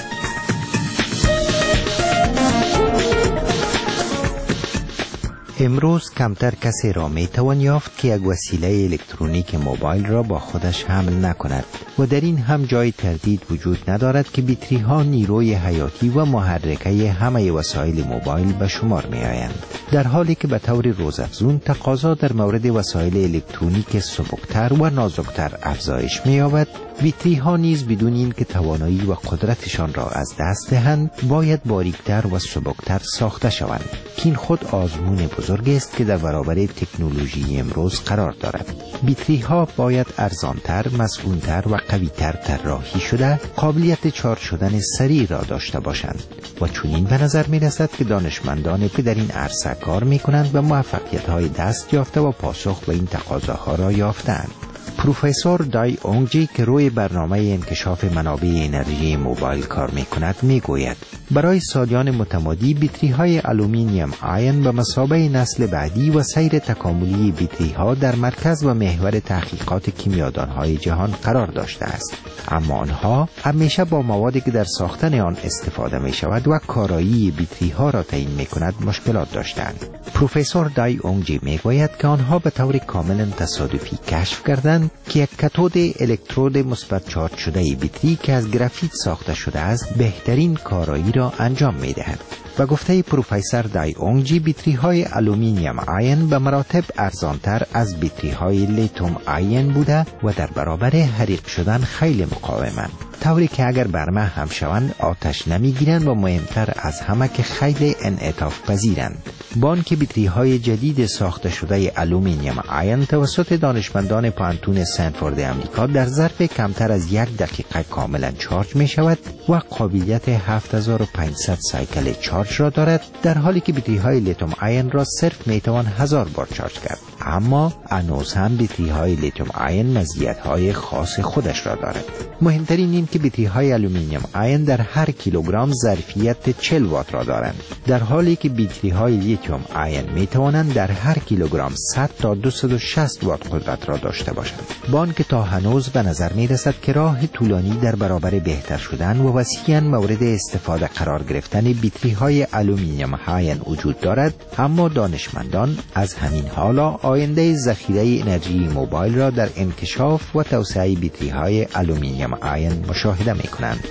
امروز کمتر کسی را می توان یافت که یک وسیله الکترونیک موبایل را با خودش حمل نکند و در این هم جای تردید وجود ندارد که بطری ها نیروی حیاتی و محرکه همه وسایل موبایل به شمار می آیند، در حالی که به طور روزافزون تقاضا در مورد وسایل الکترونیک سبکتر و نازکتر افزایش می یابد. بطری ها نیز بدون این که توانایی و قدرتشان را از دست دهند باید باریکتر و سبکتر ساخته شوند که این خود آزمون بزرگ است که در برابر تکنولوژی امروز قرار دارد. بطری ها باید ارزانتر، مسئولتر و قویتر طراحی شده قابلیت چارج شدن سریع را داشته باشند و چنین به نظر می رسد که دانشمندان که در این عرصه کار می کنند و موفقیت های دست یافته و پاسخ به این تقاضاها را یافتند. پروفسور دای اونگجی که روی برنامه انکشاف منابع انرژی موبایل کار می کند می گوید برای سالیان متمادی بطری های آلومینیوم آین به مثابه نسل بعدی و سیر تکاملی بطری ها در مرکز و محور تحقیقات کیمیادان های جهان قرار داشته است، اما آنها همیشه با موادی که در ساختن آن استفاده می شود و کارایی بطری ها را تعیین می کند مشکلات داشتند. پروفسور دای اونگجی می گوید که آنها به طور کاملا تصادفی کشف کردند که یک کاتود الکترود مثبت چارج شده بطری که از گرافیت ساخته شده است بهترین کارایی را انجام می دهد. و گفته پروفسور دای اونگجی بطری های آلومینیوم آین به مراتب ارزانتر از بطری های لیتیوم آین بوده و در برابر حریق شدن خیلی مقاومند، طوری که اگر برمه هم شوند آتش نمیگیرند و مهمتر از همه که خیلی انعطاف پذیرند. با آنکه بطری های جدید ساخته شده آلومینیوم آین توسط دانشمندان پانتون استنفورد آمریکا در ظرف کمتر از یک دقیقه کاملا چارج می شود و قابلیت هفت هزار و پانصد سایکل چارج را دارد، در حالی که بطری های لیتیوم آین را صرف می توان هزار بار چارج کرد. اما هنوز هم بطری های لیتیوم آین مزیت های خاص خودش را دارد. مهمترین این که بطری های آلومینیوم آین در هر کیلوگرم ظرفیت چهل وات را دارند، در حالی که بطری های لیتیوم آین می توانند در هر کیلوگرم صد تا دویست و شصت وات قدرت را داشته باشند. با آنکه تا هنوز به نظر می رسد که راه طولانی در برابر بهتر شدن و وسیعاً مورد استفاده قرار گرفتن بطری های آلومینیوم آین وجود دارد، اما دانشمندان از همین حالا آینده ذخیره انرژی موبایل را در انکشاف و توسعه بطری های آلومینیوم آین مشاهده می کنند.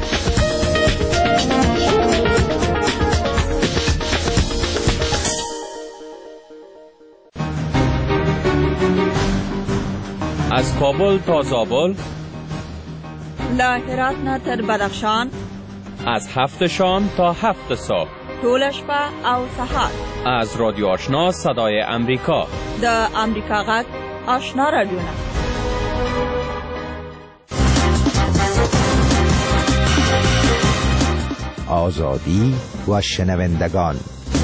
از کابل تا زابل،
له هرات نه تر بدخشان،
از هفت شام تا هفت صبح،
ټول شپه او سهار،
از رادیو آشنا صدای امریکا،
د امریکا غږ آشنا رادیو.
آزادی و شنوندگان.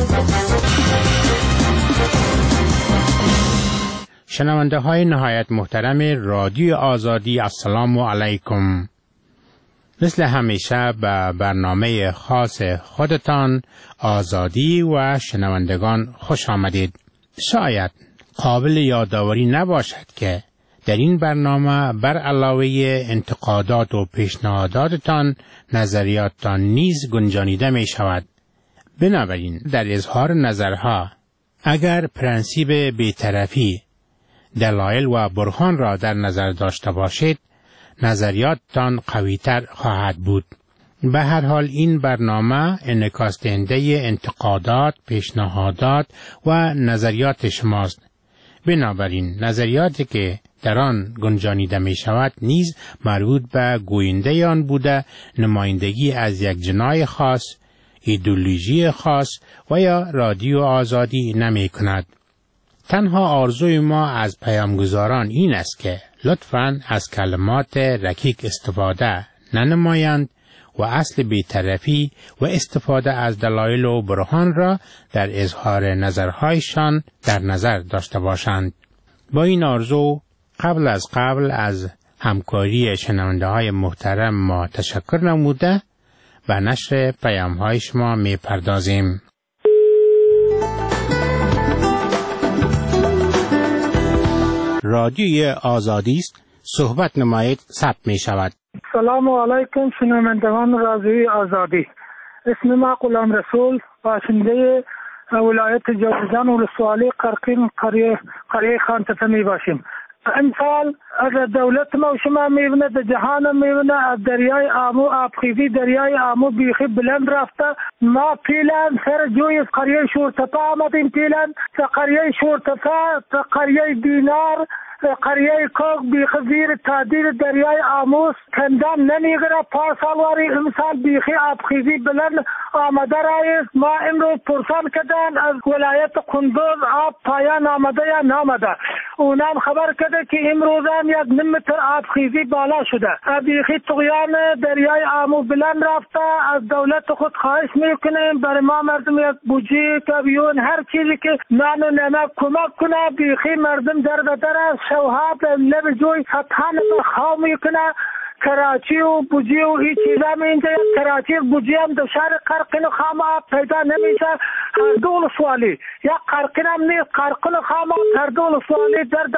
شنونده های نهایت محترم رادیو آزادی، السلام علیکم. مثل همیشه به برنامه خاص خودتان آزادی و شنوندگان خوش آمدید. شاید قابل یادآوری نباشد که در این برنامه بر علاوه انتقادات و پیشنهاداتتان نظریاتتان نیز گنجانیده می شود. بنابراین در اظهار نظرها اگر پرنسیب بی‌طرفی، دلایل و برهان را در نظر داشته باشید، نظریاتتان قوی‌تر خواهد بود. به هر حال این برنامه انعکاس دهنده انتقادات، پیشنهادات و نظریات شماست. بنابراین نظریاتی که در آن گنجانیده می شود نیز مربوط به گوینده آن بوده نمایندگی از یک جناح خاص، ایدئولوژی خاص و یا رادیو آزادی نمی کند. تنها آرزوی ما از پیامگذاران این است که لطفاً از کلمات رکیک استفاده ننمایند و اصل بی‌طرفی و استفاده از دلایل و برهان را در اظهار نظرهایشان در نظر داشته باشند. با این آرزو قبل از قبل از همکاری شنونده های محترم ما تشکر نموده و نشر پیام های شما می پردازیم. رادیوی آزادی است، صحبت نمایید، ثبت می شود.
سلام علیکم شنوندگان رادیوی آزادی. اسم ما غلام رسول، باشنده ولایت جوزجان ولسوالی قرقین قریه قریه خان تفنی باشیم. امسال از دولت ما و شما میبینه در جهان میبینه از دریای آمو آبخیزی دریای آمو بیخی بلند رفته. ما پیلان سر جوی قریه شورتفا آمدیم، پیلان تا قریه شورتفا تا قریه دینار قریه کوک بیخی زیر تادیر دریای آموس کندن نمیگره. پار سالواری امسال بیخی آبخیزی بلند آمده رایست. ما امروز پرسان کردن از ولایت قندوز آب پایان آمده یا نامده. اونم خبر کرده که امروز هم یک نیم متر آبخیزی بالا شده. بیخی طغیان دریای آمو بلند رفته. از دولت خود خواهش میکنیم برای ما مردم یک بوجی کبیون هر چیزی که نان و نمک کمک کنه. بیخی مردم در بدر است، شوها به لب جوی سطحان خواه میکنه. کراچی و بوجی و این چیزا می اینجا کراچی و بوجی هم در شهر قرقین و خام آب پیدا نمیشه. هر دو ولسوالی یا قرقین هم نیست، قرقین و خام آب هر دو ولسوالی درد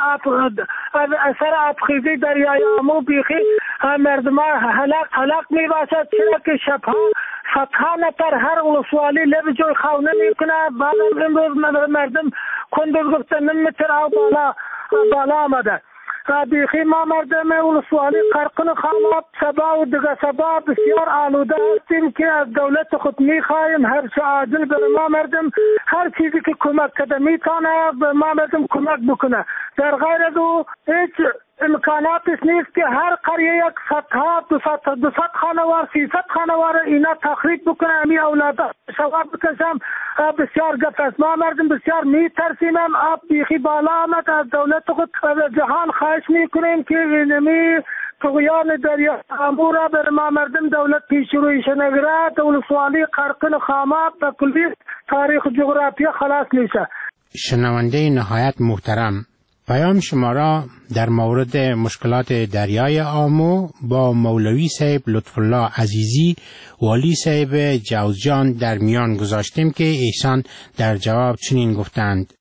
اثر آبخیزی دریای آمو بیخی مردم هلاک هلاک می باشد. چرا که شبها سطحا نتر هر ولسوالی لب جوی خواه نمی کنه. بعدم امروز مردم کندوز گفته نیم متر آب بالا بالا آمده. بیخی ما مردم ولسوالی قرقین خاماب سبا و دیگه سبا بسیار آلوده هستیم که از دولت خود میخواهیم هر چه عاجل به ما مردم هر چیزی که کمک کده میتونه به ما مردم کمک بکنه. در غیر از او هیچ امکاناتش نیست که هر قریه یک صدها دو صد دو صد خانوار سیصد خانوار اینا تخریب بکنه. امی اولادا شواب بکشم بسیار گفت است. ما مردم بسیار میترسیم. آب بیخی بالا آمد. از دولت خود جهان خواهش میکنیم که اینمی طغیان دریا آمو را بر ما مردم دولت پیش رویش نگره. دولسوالی قرقین خاماب و کلی تاریخ جغرافیا خلاص میشه.
شنونده نهایت محترم، پیام شما را در مورد مشکلات دریای آمو با مولوی صاحب لطف الله عزیزی والی صاحب جوزجان در میان گذاشتیم که ایشان در جواب چنین گفتند.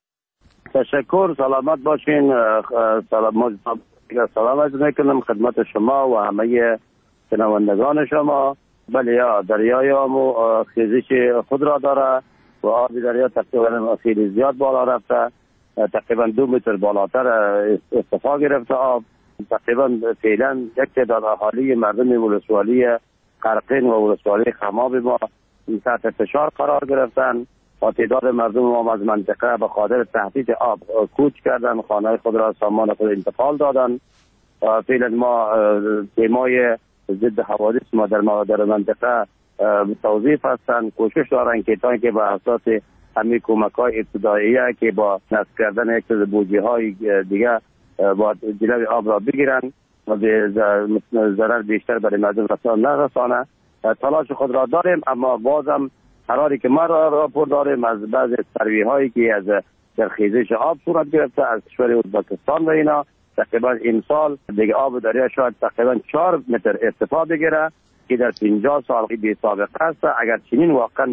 تشکر، سلامت باشین. سلام سلام عرض میکنم خدمت شما و همه شنوندگان شما. بله، یا دریای آمو خیزش خود را داره و آب دریا تقریبا خیلی زیاد بالا رفته. تقریبا دو متر بالاتر ارتفاع گرفته آب. تقریبا فعلا یک تعداد اهالی مردم ولسوالی قرقین و ولسوالی خماب ما تحت فشار قرار گرفتن و تعداد مردم ما از منطقه به خاطر تهدید آب کوچ کردن، خانه خود را سامان خود انتقال دادن. فعلا ما تیمای ضد حوادث ما در در منطقه توظیف هستند، کوشش دارن که تا اینکه به اساس همین کمک های ابتداییه که با نصب کردن یک سری بوجی های دیگه با جلوی آب را بگیرن و به ضرر بیشتر برای مردم رسان نرسانه. تلاش خود را داریم، اما بازم قراری که ما را راپور داریم از بعض سروی هایی که از در خیزش آب صورت گرفته از کشور ازبکستان و اینا تقریبا امسال دیگه آب دریا شاید تقریبا چهار متر ارتفاع بگیره که در پنجاه سال بی سابقه است. اگر چنین واقعا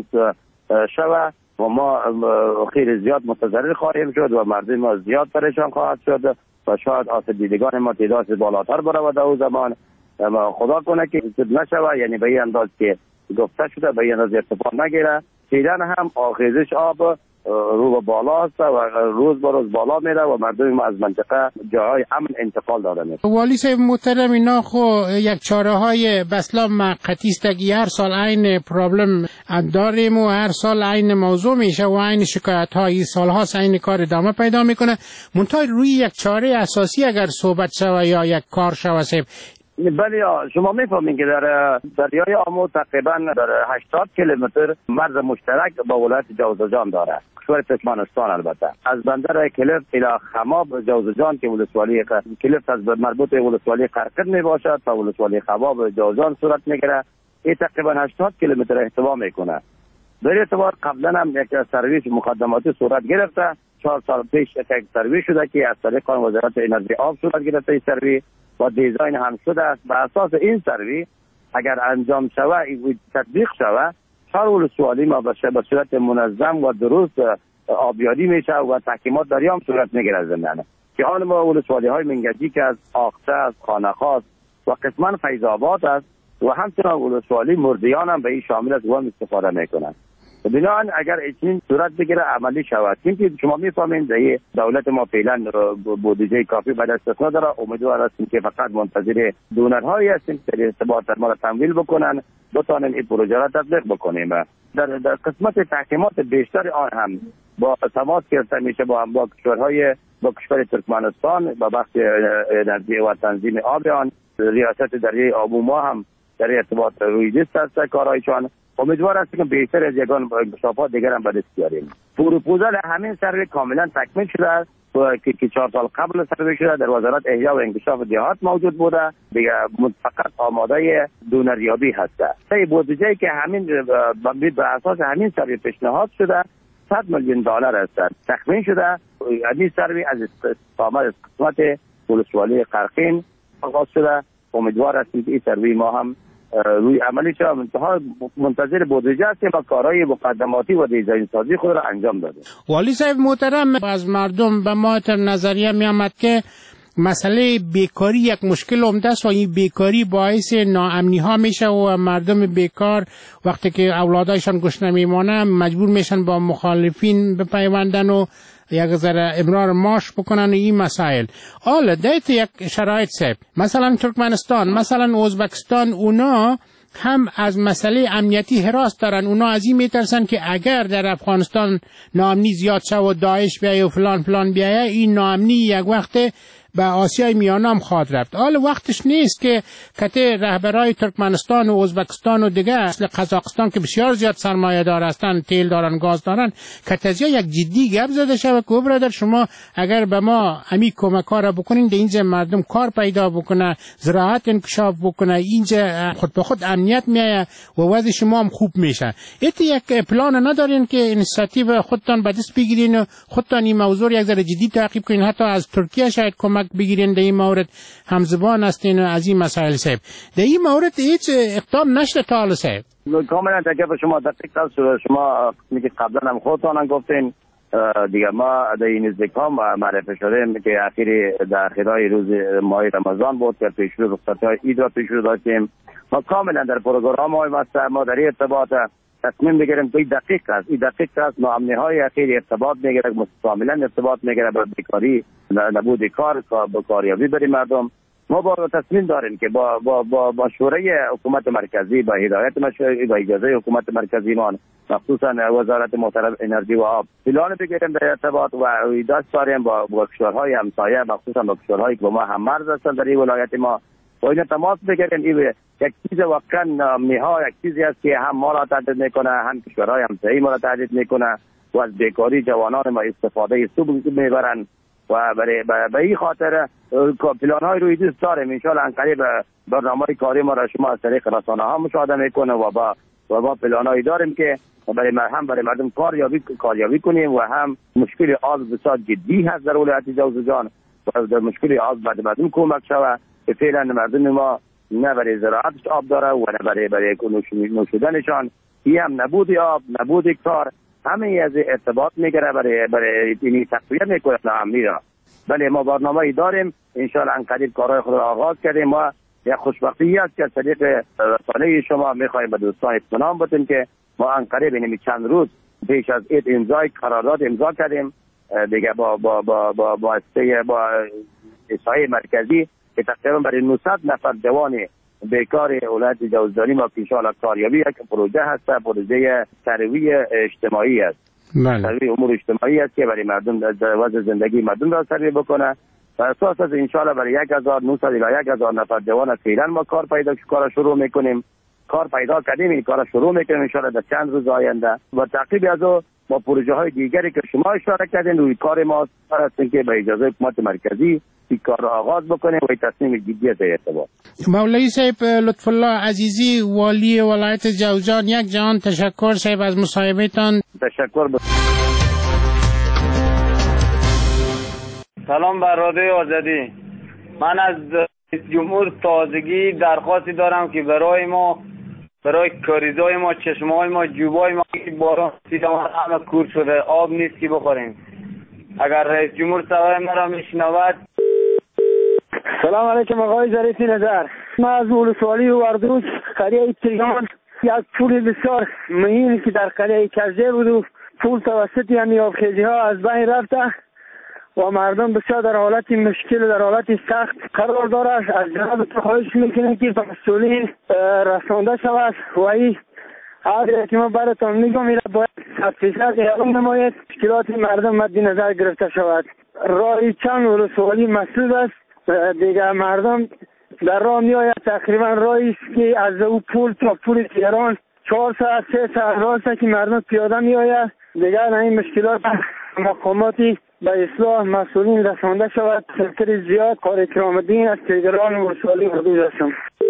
شوه و ما خیلی زیاد متضرر خواهیم شد و مردم ما زیاد پریشان خواهد شد و شاید آسیب دیدگان ما تعداد بالاتر بره در اون زمان. خدا کنه که نشوه، یعنی به این انداز که گفته شده به این انداز ارتفاع نگیره. فعلا هم آخیزش آب رو به بالا است و روز به روز بالا میره و مردم ما از منطقه جاهای امن انتقال داده میشه.
والی صاحب محترم، اینا خو یک چاره های بسلا موقتی است که هر سال عین پرابلم داریم و هر سال عین موضوع میشه و عین شکایت های سالهاست عین کار ادامه پیدا میکنه. منتها روی یک چاره اساسی اگر صحبت شوه یا یک کار شوه صاحب.
بله، شما میفهمین که در دریای آمو تقریبا در هشتاد کیلومتر مرز مشترک با ولایت جوزجان داره، کشور ترکمنستان. البته از بندر کلفت الی خماب جوزجان که ولسوالی کلفت از مربوط ولسوالی قرقین می باشد تا ولسوالی خماب جوزجان صورت میگیره. این تقریبا هشتاد کیلومتر احتوا میکنه. در اعتبار قبلا هم یک سرویس مقدماتی صورت گرفته، چهار سال پیش یک سرویس شده که از طریق وزارت انرژی آب صورت گرفته. این سرویس با دیزاین هم شده است. بر اساس این سرویس اگر انجام شود، تطبیق شود، هر ولسوالی ما به صورت منظم و درست آبیاری میشه و تحکیمات دریام صورت میگیره زندانه. که حال ما ولسوالی های منگجی که از آخته، از خانخاس و قسمان فیضآباد است و همچنین ولسوالی مردیان هم به این شامل است و استفاده میکنند. بنابراین اگر این صورت بگیره عملی شود، که شما میفهمید در دولت ما فعلا بودجه کافی بعد استثنا داره، امیدوار هستیم که فقط منتظر دونرهایی هستیم که ارتباط ما را تمویل بکنن بتانیم این پروژه را تطبیق بکنیم. در, در قسمت تحکیمات بیشتر آن هم با تماس گرفته میشه با با کشورهای با کشور ترکمنستان با بخش انرژی و تنظیم آب آن. ریاست دریای آبو ما هم در ارتباط روی دست است کارایشان. امیدوار هستیم که بیشتر از یگان انکشافات دیگر هم به دست بیاریم. پروپوزال همین سروی کاملا تکمیل شده که که چهار سال قبل سروی شده، در وزارت احیا و انکشاف دیهات موجود بوده، دیگه فقط آماده دونریابی هسته. این بودجه که همین بر اساس همین سروی پیشنهاد شده صد میلیون دلار است. تخمین شده این سروی از استقامت قسمت ولسوالی قرقین آغاز شده. امیدوار هستیم که این سروی ما هم روی عملی شد. منتها منتظر بودجه هستیم و کارهای مقدماتی و دیزاین سازی خود را انجام داده.
والی صاحب محترم، از مردم به ما تر نظریه می آمد که مسئله بیکاری یک مشکل عمده است و این بیکاری باعث ناامنی ها میشه و مردم بیکار وقتی که اولادایشان گشنه میمانه مجبور میشن با مخالفین بپیوندن و یک ذره امرار معاش بکنن این مسائل. حالا دیت یک شرایط صاحب، مثلا ترکمنستان، مثلا ازبکستان، اونا هم از مسئله امنیتی هراس دارن. اونا از این میترسن که اگر در افغانستان ناامنی زیاد شه و داعش بیایه و فلان فلان بیایه، این ناامنی یک وقت به آسیای میانه هم خواهد رفت. حالا وقتش نیست که کته رهبرای ترکمنستان و ازبکستان و دیگه اصل قزاقستان که بسیار زیاد سرمایه دار هستن، تیل دارن، گاز دارن، کتازیا یک جدی گپ زده شود که برادر شما اگر به ما امی کمک‌ها را بکنین در اینجا مردم کار پیدا بکنه، زراعت انکشاف بکنه، اینجا خود به خود امنیت میایه و وضع شما هم خوب میشه. ایت یک پلان ندارین که اینیشیتیو خودتان به دست بگیرین و خودتان این موضوع یک ذره جدی تعقیب کنین، حتی از ترکیه شاید کمک بگیرین در این مورد، همزبان هستین از این مسائل صاحب. در این مورد هیچ اقدام نشده تا حالا صاحب؟
کاملا تکلیف شما دقیق است. شما میگه قبلا هم خودتان گفتین دیگه ما در این نزدیکام معرفی شدیم که اخیر در اخیرای روز ماه رمضان بود که پیش رو رخصت‌های عید را پیش رو داشتیم. ما کاملا در پروگرام ما در ارتباط تصمیم بگیریم که دقیق است، این دقیق است. ناامنی های اخیر ارتباط میگیره، مستقیما ارتباط میگیره با بیکاری، نبود کار، با کاریابی برای مردم. ما با تصمیم داریم که با با با, با شورای حکومت مرکزی، با هدایت مشروعی، با اجازه حکومت مرکزی ما، مخصوصا وزارت محترم انرژی و آب، پلان بگیریم در ارتباط و دست داریم با با کشورهای همسایه، مخصوصا با کشورهایی که با ما هم مرز هستند در این ولایت ما، با این تماس بگیریم. این یک چیز واقعا نها یک چیزی است که هم ما را تهدید میکنه، هم کشورهای همسایه ما را تهدید میکنه و از بیکاری جوانان ما استفاده سوء میبرن و برای به این خاطر پلان های روی دست داریم. ان شاء الله قریب برنامه کاری ما را شما از طریق رسانه ها مشاهده میکنه و با و ما پلان هایی داریم که برای هم برای مردم کاریابی کاریابی کنیم و هم مشکل آب بسیار جدی هست در ولایت جوزجان و در مشکل آب بعد مردم کمک شود که فعلا مردم ما نه برای زراعتش آب داره و نه برای برای نوشیدنشان. این هم نبود آب، نبود کار، همه از ارتباط میگیره برای برای اینی تقویت میکنه ناامنی را. بله ما برنامه‌ای داریم، ان شاء الله قریب کارهای خود را آغاز کردیم. ما یک خوشبختی است که از طریق رسانه شما میخوایم به دوستان اطمینان بدیم که ما ان قریب این چند روز پیش از عید امضای قرارداد امضا کردیم دیگه با با با با با با اسای مرکزی که تقریبا برای نهصد نفر جوان بیکار ولایت جوزجانی ما که ان شاء الله کاریابی یک پروژه هست، پروژه ترویج اجتماعی است. ترویج امور اجتماعی است که برای مردم وضع زندگی مردم را سروی بکنه و اساس از ان شاء الله برای یک هزار و نهصد الی یک هزار نفر جوان فعلا ما کار پیدا کار شروع میکنیم. کار پیدا کردیم، این کار شروع میکنیم ان شاء الله در چند روز آینده و تعقیب از او با پروژه های دیگری که شما اشاره کردین روی کار ما هستیم که به اجازه حکومت مرکزی این کار را آغاز بکنیم و تصمیم جدی در ارتباط.
مولوی صاحب لطف الله عزیزی والی ولایت جوزجان، یک جهان تشکر صاحب از مصاحبهتان.
تشکر ب...
سلام بر رادیو آزادی. من از جمهور تازگی درخواستی دارم که برای ما برای کاریزای ما، چشمه‌های ما، جوبای ما که باران سیدم همه کور شده، آب نیست که بخوریم. اگر رئیس جمهور صدای مرا میشنود.
سلام علیکم آقای ظریفی نظر. من از ولسوالی وردوس قریه تریان یک پول بسیار مهمی که در قریه کجه بود و پول توسط یعنی آبخیزی ها از بین رفته و مردم بسیار در حالت مشکل و در حالت سخت قرار دارد. از جناب تو خواهش میکنم که به مسئولین رسانده شود و این آدره که ما براتان میگم میره باید صد فیصد اعلام نماید، مشکلات مردم مد نظر گرفته شود. راهی چند ولسوالی مسدود است، دیگر مردم در راه می آید. تقریبا راهی است که از او پول تا پول تهران چهار ساعت سه ساعت راه است که مردم پیاده می آید. دیگر این مشکلات مقاماتی به اصلاح مسئولین رسانده شود. شکر زیاد کار اکرام الدین از تهران ولسوالی وردوز هستم.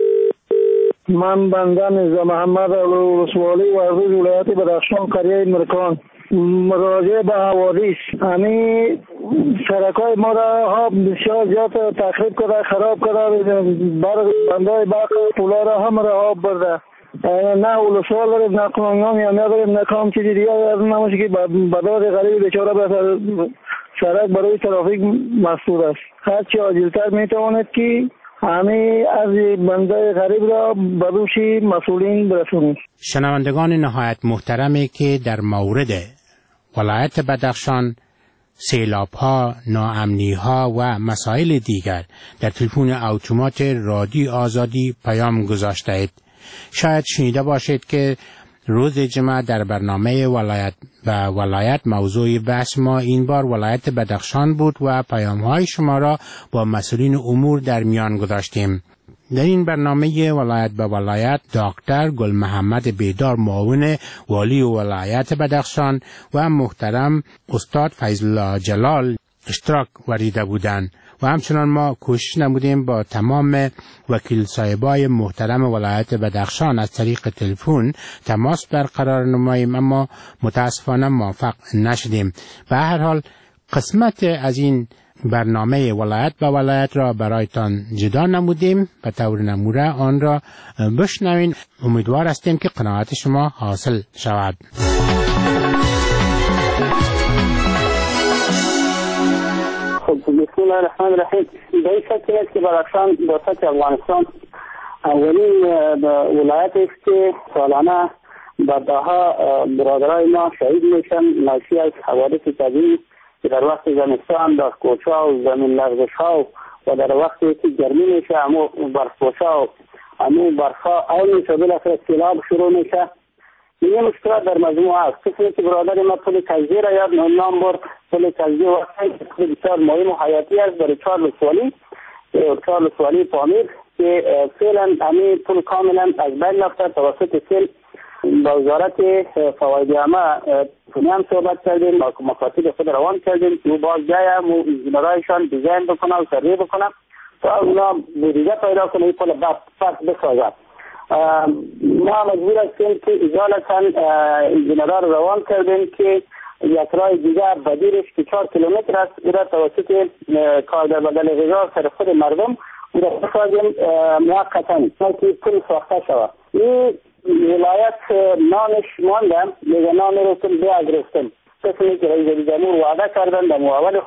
من بنده نظام محمد ولسوالی وردوز ولایت بدخشان قریه مرکان. مراجعه به حوادث همین سرکای ما را ها بسیار زیاد تخریب کرده، خراب کرده، برق بندای برق پولا را هم را آب برده. نه ولسوال داریم، نه قانون یا نداریم، نه کام چیزی دیگه از نماشه که بدار غریب بیچاره به سرک برای ترافیک مسئول است. هرچی عاجلتر میتواند که همه از بنده غریب را به دوش مسئولین برسونید.
شنوندگان نهایت محترمی که در مورد ولایت بدخشان سیلاب ها، ناامنی ها و مسائل دیگر در تلفن اتومات رادیو آزادی پیام گذاشته اید. شاید شنیده باشید که روز جمعه در برنامه ولایت و ولایت موضوع بحث ما این بار ولایت بدخشان بود و پیام های شما را با مسئولین امور در میان گذاشتیم. در این برنامه ولایت به ولایت دکتر گل محمد بیدار معاون والی ولایت بدخشان و محترم استاد فیض الله جلال اشتراک ورزیده بودند و همچنان ما کوشش نمودیم با تمام وکیل صاحبای محترم ولایت بدخشان از طریق تلفن تماس برقرار نماییم، اما متاسفانه موفق نشدیم. به هر حال قسمت از این برنامه ولایت به ولایت را برایتان جدا نمودیم، به طور نمونه آن را بشنوین. امیدوار هستیم که قناعت شما حاصل شود.
بسم الله الرحمن الرحیم. به این شکل است که بدخشان در سطح افغانستان اولین ولایت است که سالانه به دهها برادرای ما شهید میشن ناشی از حوادث طبیعی که در وقت زمستان در کوچه‌ها و زمین لرزش‌ها و در وقتی که گرمی میشه همو برف‌پوش‌ها و همو برف‌ها آب میشه، بالاخره سیلاب شروع میشه. این مشکلات در مجموعه است. کسی که برادر ما پل کجی را یاد نام برد. پل کجی واقعا بسیار مهم و حیاتی است برای چهار ولسوالی چهار ولسوالی پامیر که فعلا همین پل کاملا از بین رفته. توسط سیل با وزارت فواید عامه هم صحبت کردیم، با مکاتب خود روان کردیم که او باز جای مو انجینرایشان دیزاین بکنه و سروی بکنه تا اونا بودجه پیدا کنه این پل بعد بسازد. ما مجبور هستیم که اجالتا انجینرها رو روان کردیم که یک راه دیگه بدیلش که چهار کیلومتر است او را توسط کار در بدل غذا سر خود مردم او را بسازیم موقتا که پل ساخته شود. این ولایت نامش ماندم دیگه نام رو کل بیاگرفتم. کسی که رئیس جمهور وعده کردن در اول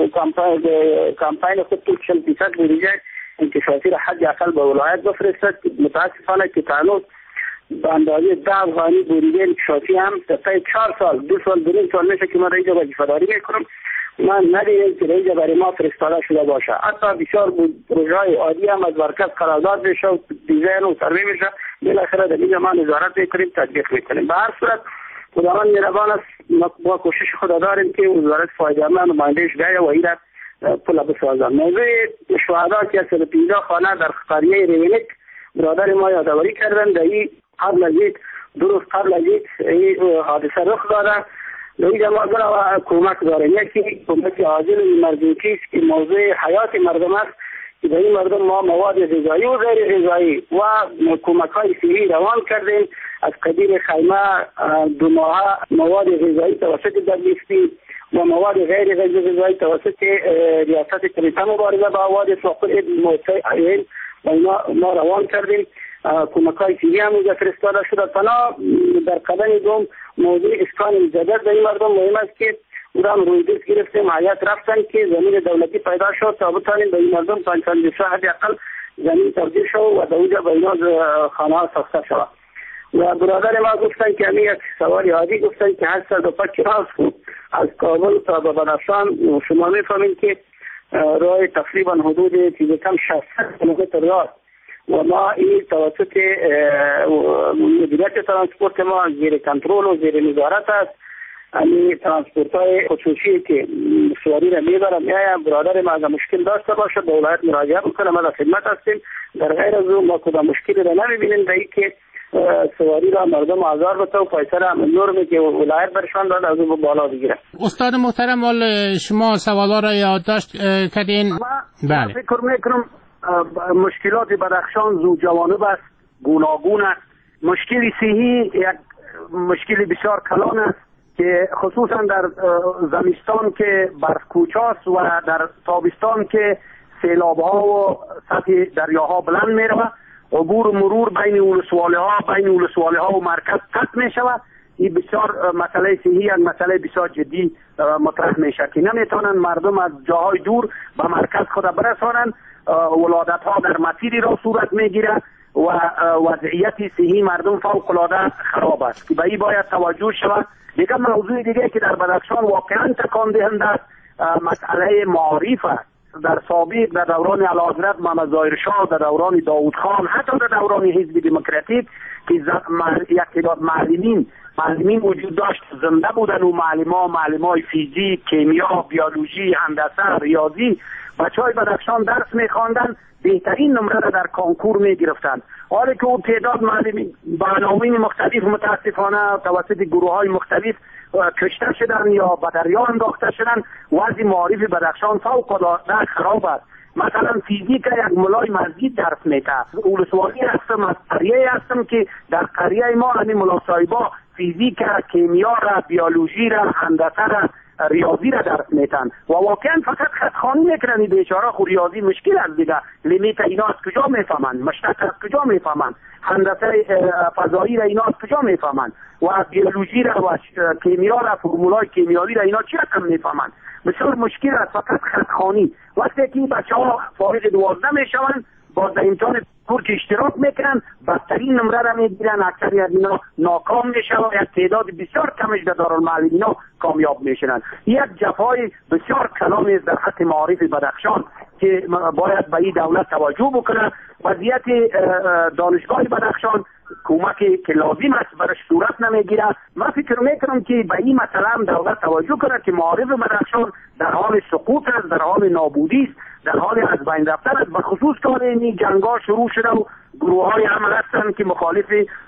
کمپاین خود که چهل فیصد بودجه انکشافی را حد اقل به ولایت بفرستد. متاسفانه که تانوز به اندازه ده افغانی بودجه انکشافی هم طی چهار سال دو سال دو نیم سال میشه که من رئیس وظیفه‌داری میکنم، من ندیدم که رئیس برای ما فرستاده شده باشه. حتی بسیار پروژه‌های عادی هم از مرکز قرارداد میشه و دیزاین و سروی میشه، بالاخره در اینجا ما نظارت میکنیم، تطبیق میکنیم. به هر صورت خداوند مهربان است، ما کوشش خدا داریم که وزارت فایده عامه نماینده‌اش بیاید و این پل بسازد. موضوع شهدا که صد و پنجاه خانه در قریه ریونیک برادر ما یادآوری کردن، در این قبل از این دو روز قبل از این حادثه رخ داده دیگه ما برای کمک داریم. یکی کمک عاجل امرجنسی است که موضوع حیات مردم است که به این مردم ما مواد غذایی و غیر غذایی و کمک های صحی روان کردیم. از قبیل خیمه دو ماه مواد غذایی توسط دبلیستی و مواد غیر غذایی توسط ریاست کمیته مبارزه با مواد ساخت موسعی و اینا ما روان کردیم. کمک های صحی هم اونجا فرستاده شده. تنها در قدم دوم موضوع اسکان مجدد به این مردم مهم است که او را هم روی دست گرفتیم. حیات رفتن که زمین دولتی پیدا شد تا بتانیم به این مردم پنجاه حد اقل زمین تبدیل شد و در اونجا به اینا خانه ها ساخته شد. و برادر ما گفتن که همین یک سوال عادی گفتن که هشتصد و پنج راست از کابل تا به بدخشان شما میفهمید که راه تقریبا حدود چیز کم شصت کیلومتر راست و ما این توسط مدیریت ترانسپورت ما زیر کنترل و زیر نظارت است. این ترانسپورت های خصوصی که سواری را میبرم میایم برادر ما اگر مشکل داشته باشه به ولایت مراجعه بکنه. ما در خدمت هستیم. در غیر از اون ما کدام مشکلی را نمیبینیم به که سواری را مردم آزار بده و پیسه را نرمی که ولایت برشان داد از اون بالا بگیره.
استاد محترم شما سوالا را یادداشت کردین؟
بله. فکر میکنم مشکلات بدخشان زو جوانب است، گوناگون است. مشکل صحی یک مشکل بسیار کلان است که خصوصا در زمستان که برف کوچاست و در تابستان که سیلاب ها و سطح دریاها بلند می رود. عبور و مرور بین ولسوالی ها بین ولسوالی ها و مرکز قطع می شود. این بسیار مسئله صحی یک مسئله بسیار جدی مطرح می شود که نمیتونن مردم از جاهای دور به مرکز خود برسانند. ولادت ها در مسیری را صورت می گیرد و وضعیت صحی مردم فوق العاده خراب است که به این باید توجه شود. دیگه موضوع دیگه که در بدخشان واقعا تکان دهنده است مسئله معارف است. در سابق در دوران اعلیحضرت محمد ظاهر شاه، در دوران داوود خان، حتی در دوران حزب دموکراتیک که یک تعداد معلمین معلمین وجود داشت زنده بودن و معلما معلمای فیزیک، کیمیا، بیولوژی، هندسه، ریاضی بچهای بدخشان درس می‌خواندن بهترین نمره را در کانکور می‌گرفتند. حالا که اون تعداد معلمین به عناوین مختلف متاسفانه توسط گروه‌های مختلف کشته شدن یا به دریا انداخته شدن، وضع معارف بدخشان فوق‌العاده خراب است. مثلا فیزیک یک ملای مسجد درس میده. ولسوالی هستم، از قریه هستم که در قریه ما همین ملا صاحبا فیزیک، کیمیا را، بیولوژی را، هندسه را، ریاضی را درس میتن و واقعا فقط خطخوانی میکنن. این بیچاره خو ریاضی مشکل از دیگه لیمیت اینا از کجا میفهمن، مشتق از کجا میفهمن، هندسه فضایی را اینا از کجا میفهمن و بیولوژی را و کیمیا را، فرمولای کیمیایی را اینا چی رقم میفهمن. بسیار مشکل است فقط خطخوانی. وقتی که بچه‌ها فارغ دوازده میشون با در امتحان کنکور که اشتراک میکنن بدترین نمره را میگیرن. اکثر از اینا ناکام میشن و یک تعداد بسیار کمش در دارالمعلمین کامیاب میشن. یک جفای بسیار کلان است در حق معارف بدخشان که باید به این دولت توجه بکنه. وضعیت دانشگاه بدخشان کمکی که لازم است برش صورت نمیگیره. من فکر میکنم که به این مسئله هم دولت توجه کنه که معارف بدخشان در حال سقوط است، در حال نابودی است، در حال از بین رفتن است. به خصوص که این جنگا شروع شده و گروه های عمل هستند که مخالف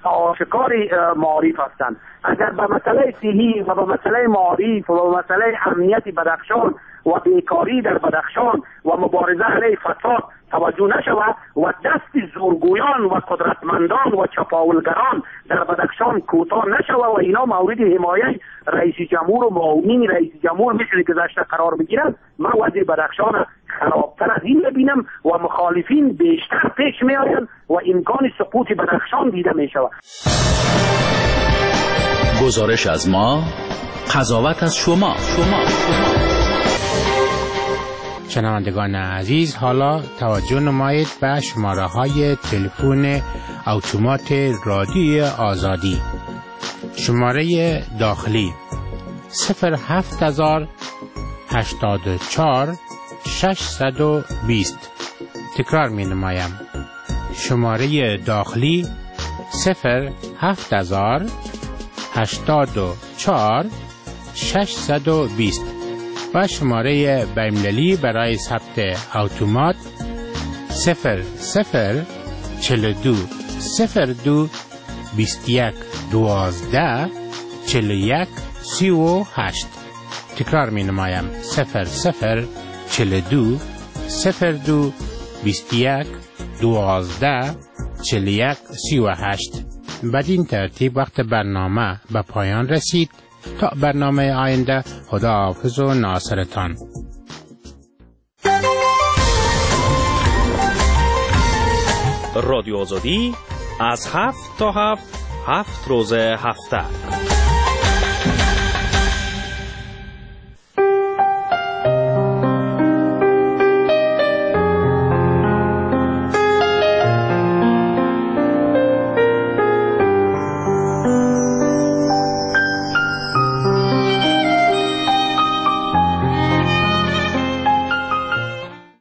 آشکار معارف هستند. اگر به مسئله صحی و به مسئله معارف و به مسئله امنیت بدخشان و بیکاری در بدخشان و مبارزه علیه فساد توجه نشود و دست زورگویان و قدرتمندان و چپاولگران در بدخشان کوتاه نشود و اینا مورد حمایت رئیس جمهور و معاونین رئیس جمهور مثل گذشته قرار بگیرند، من وضع بدخشان خرابتر از این ببینم و مخالفین بیشتر پیش می آیند و امکان سقوط بدخشان دیده می شود.
گزارش از ما، قضاوت از شما. شما.
شنوندگان عزیز، حالا توجه نمایید به شماره های تلفن اتومات رادیوی آزادی. شماره داخلی صفر هفت هزار هشتاد و چهار ششصد و بیست. تکرار می نمایم. شماره داخلی صفر هفت هزار هشتاد و چهار ششصد و بیست و شماره بین‌المللی برای ثبت اتومات صفر صفر چهل و دو صفر دو بیست و یک دوازده چهل و یک سی و هشت. تکرار می نمایم. صفر صفر چل دو صفر دو بیست یک دوازده چل یک سی و هشت. بدین ترتیب وقت برنامه به پایان رسید. تا برنامه آینده، خدا حافظ و ناصرتان.
رادیو آزادی از هفت تا هفت هفت روز هفته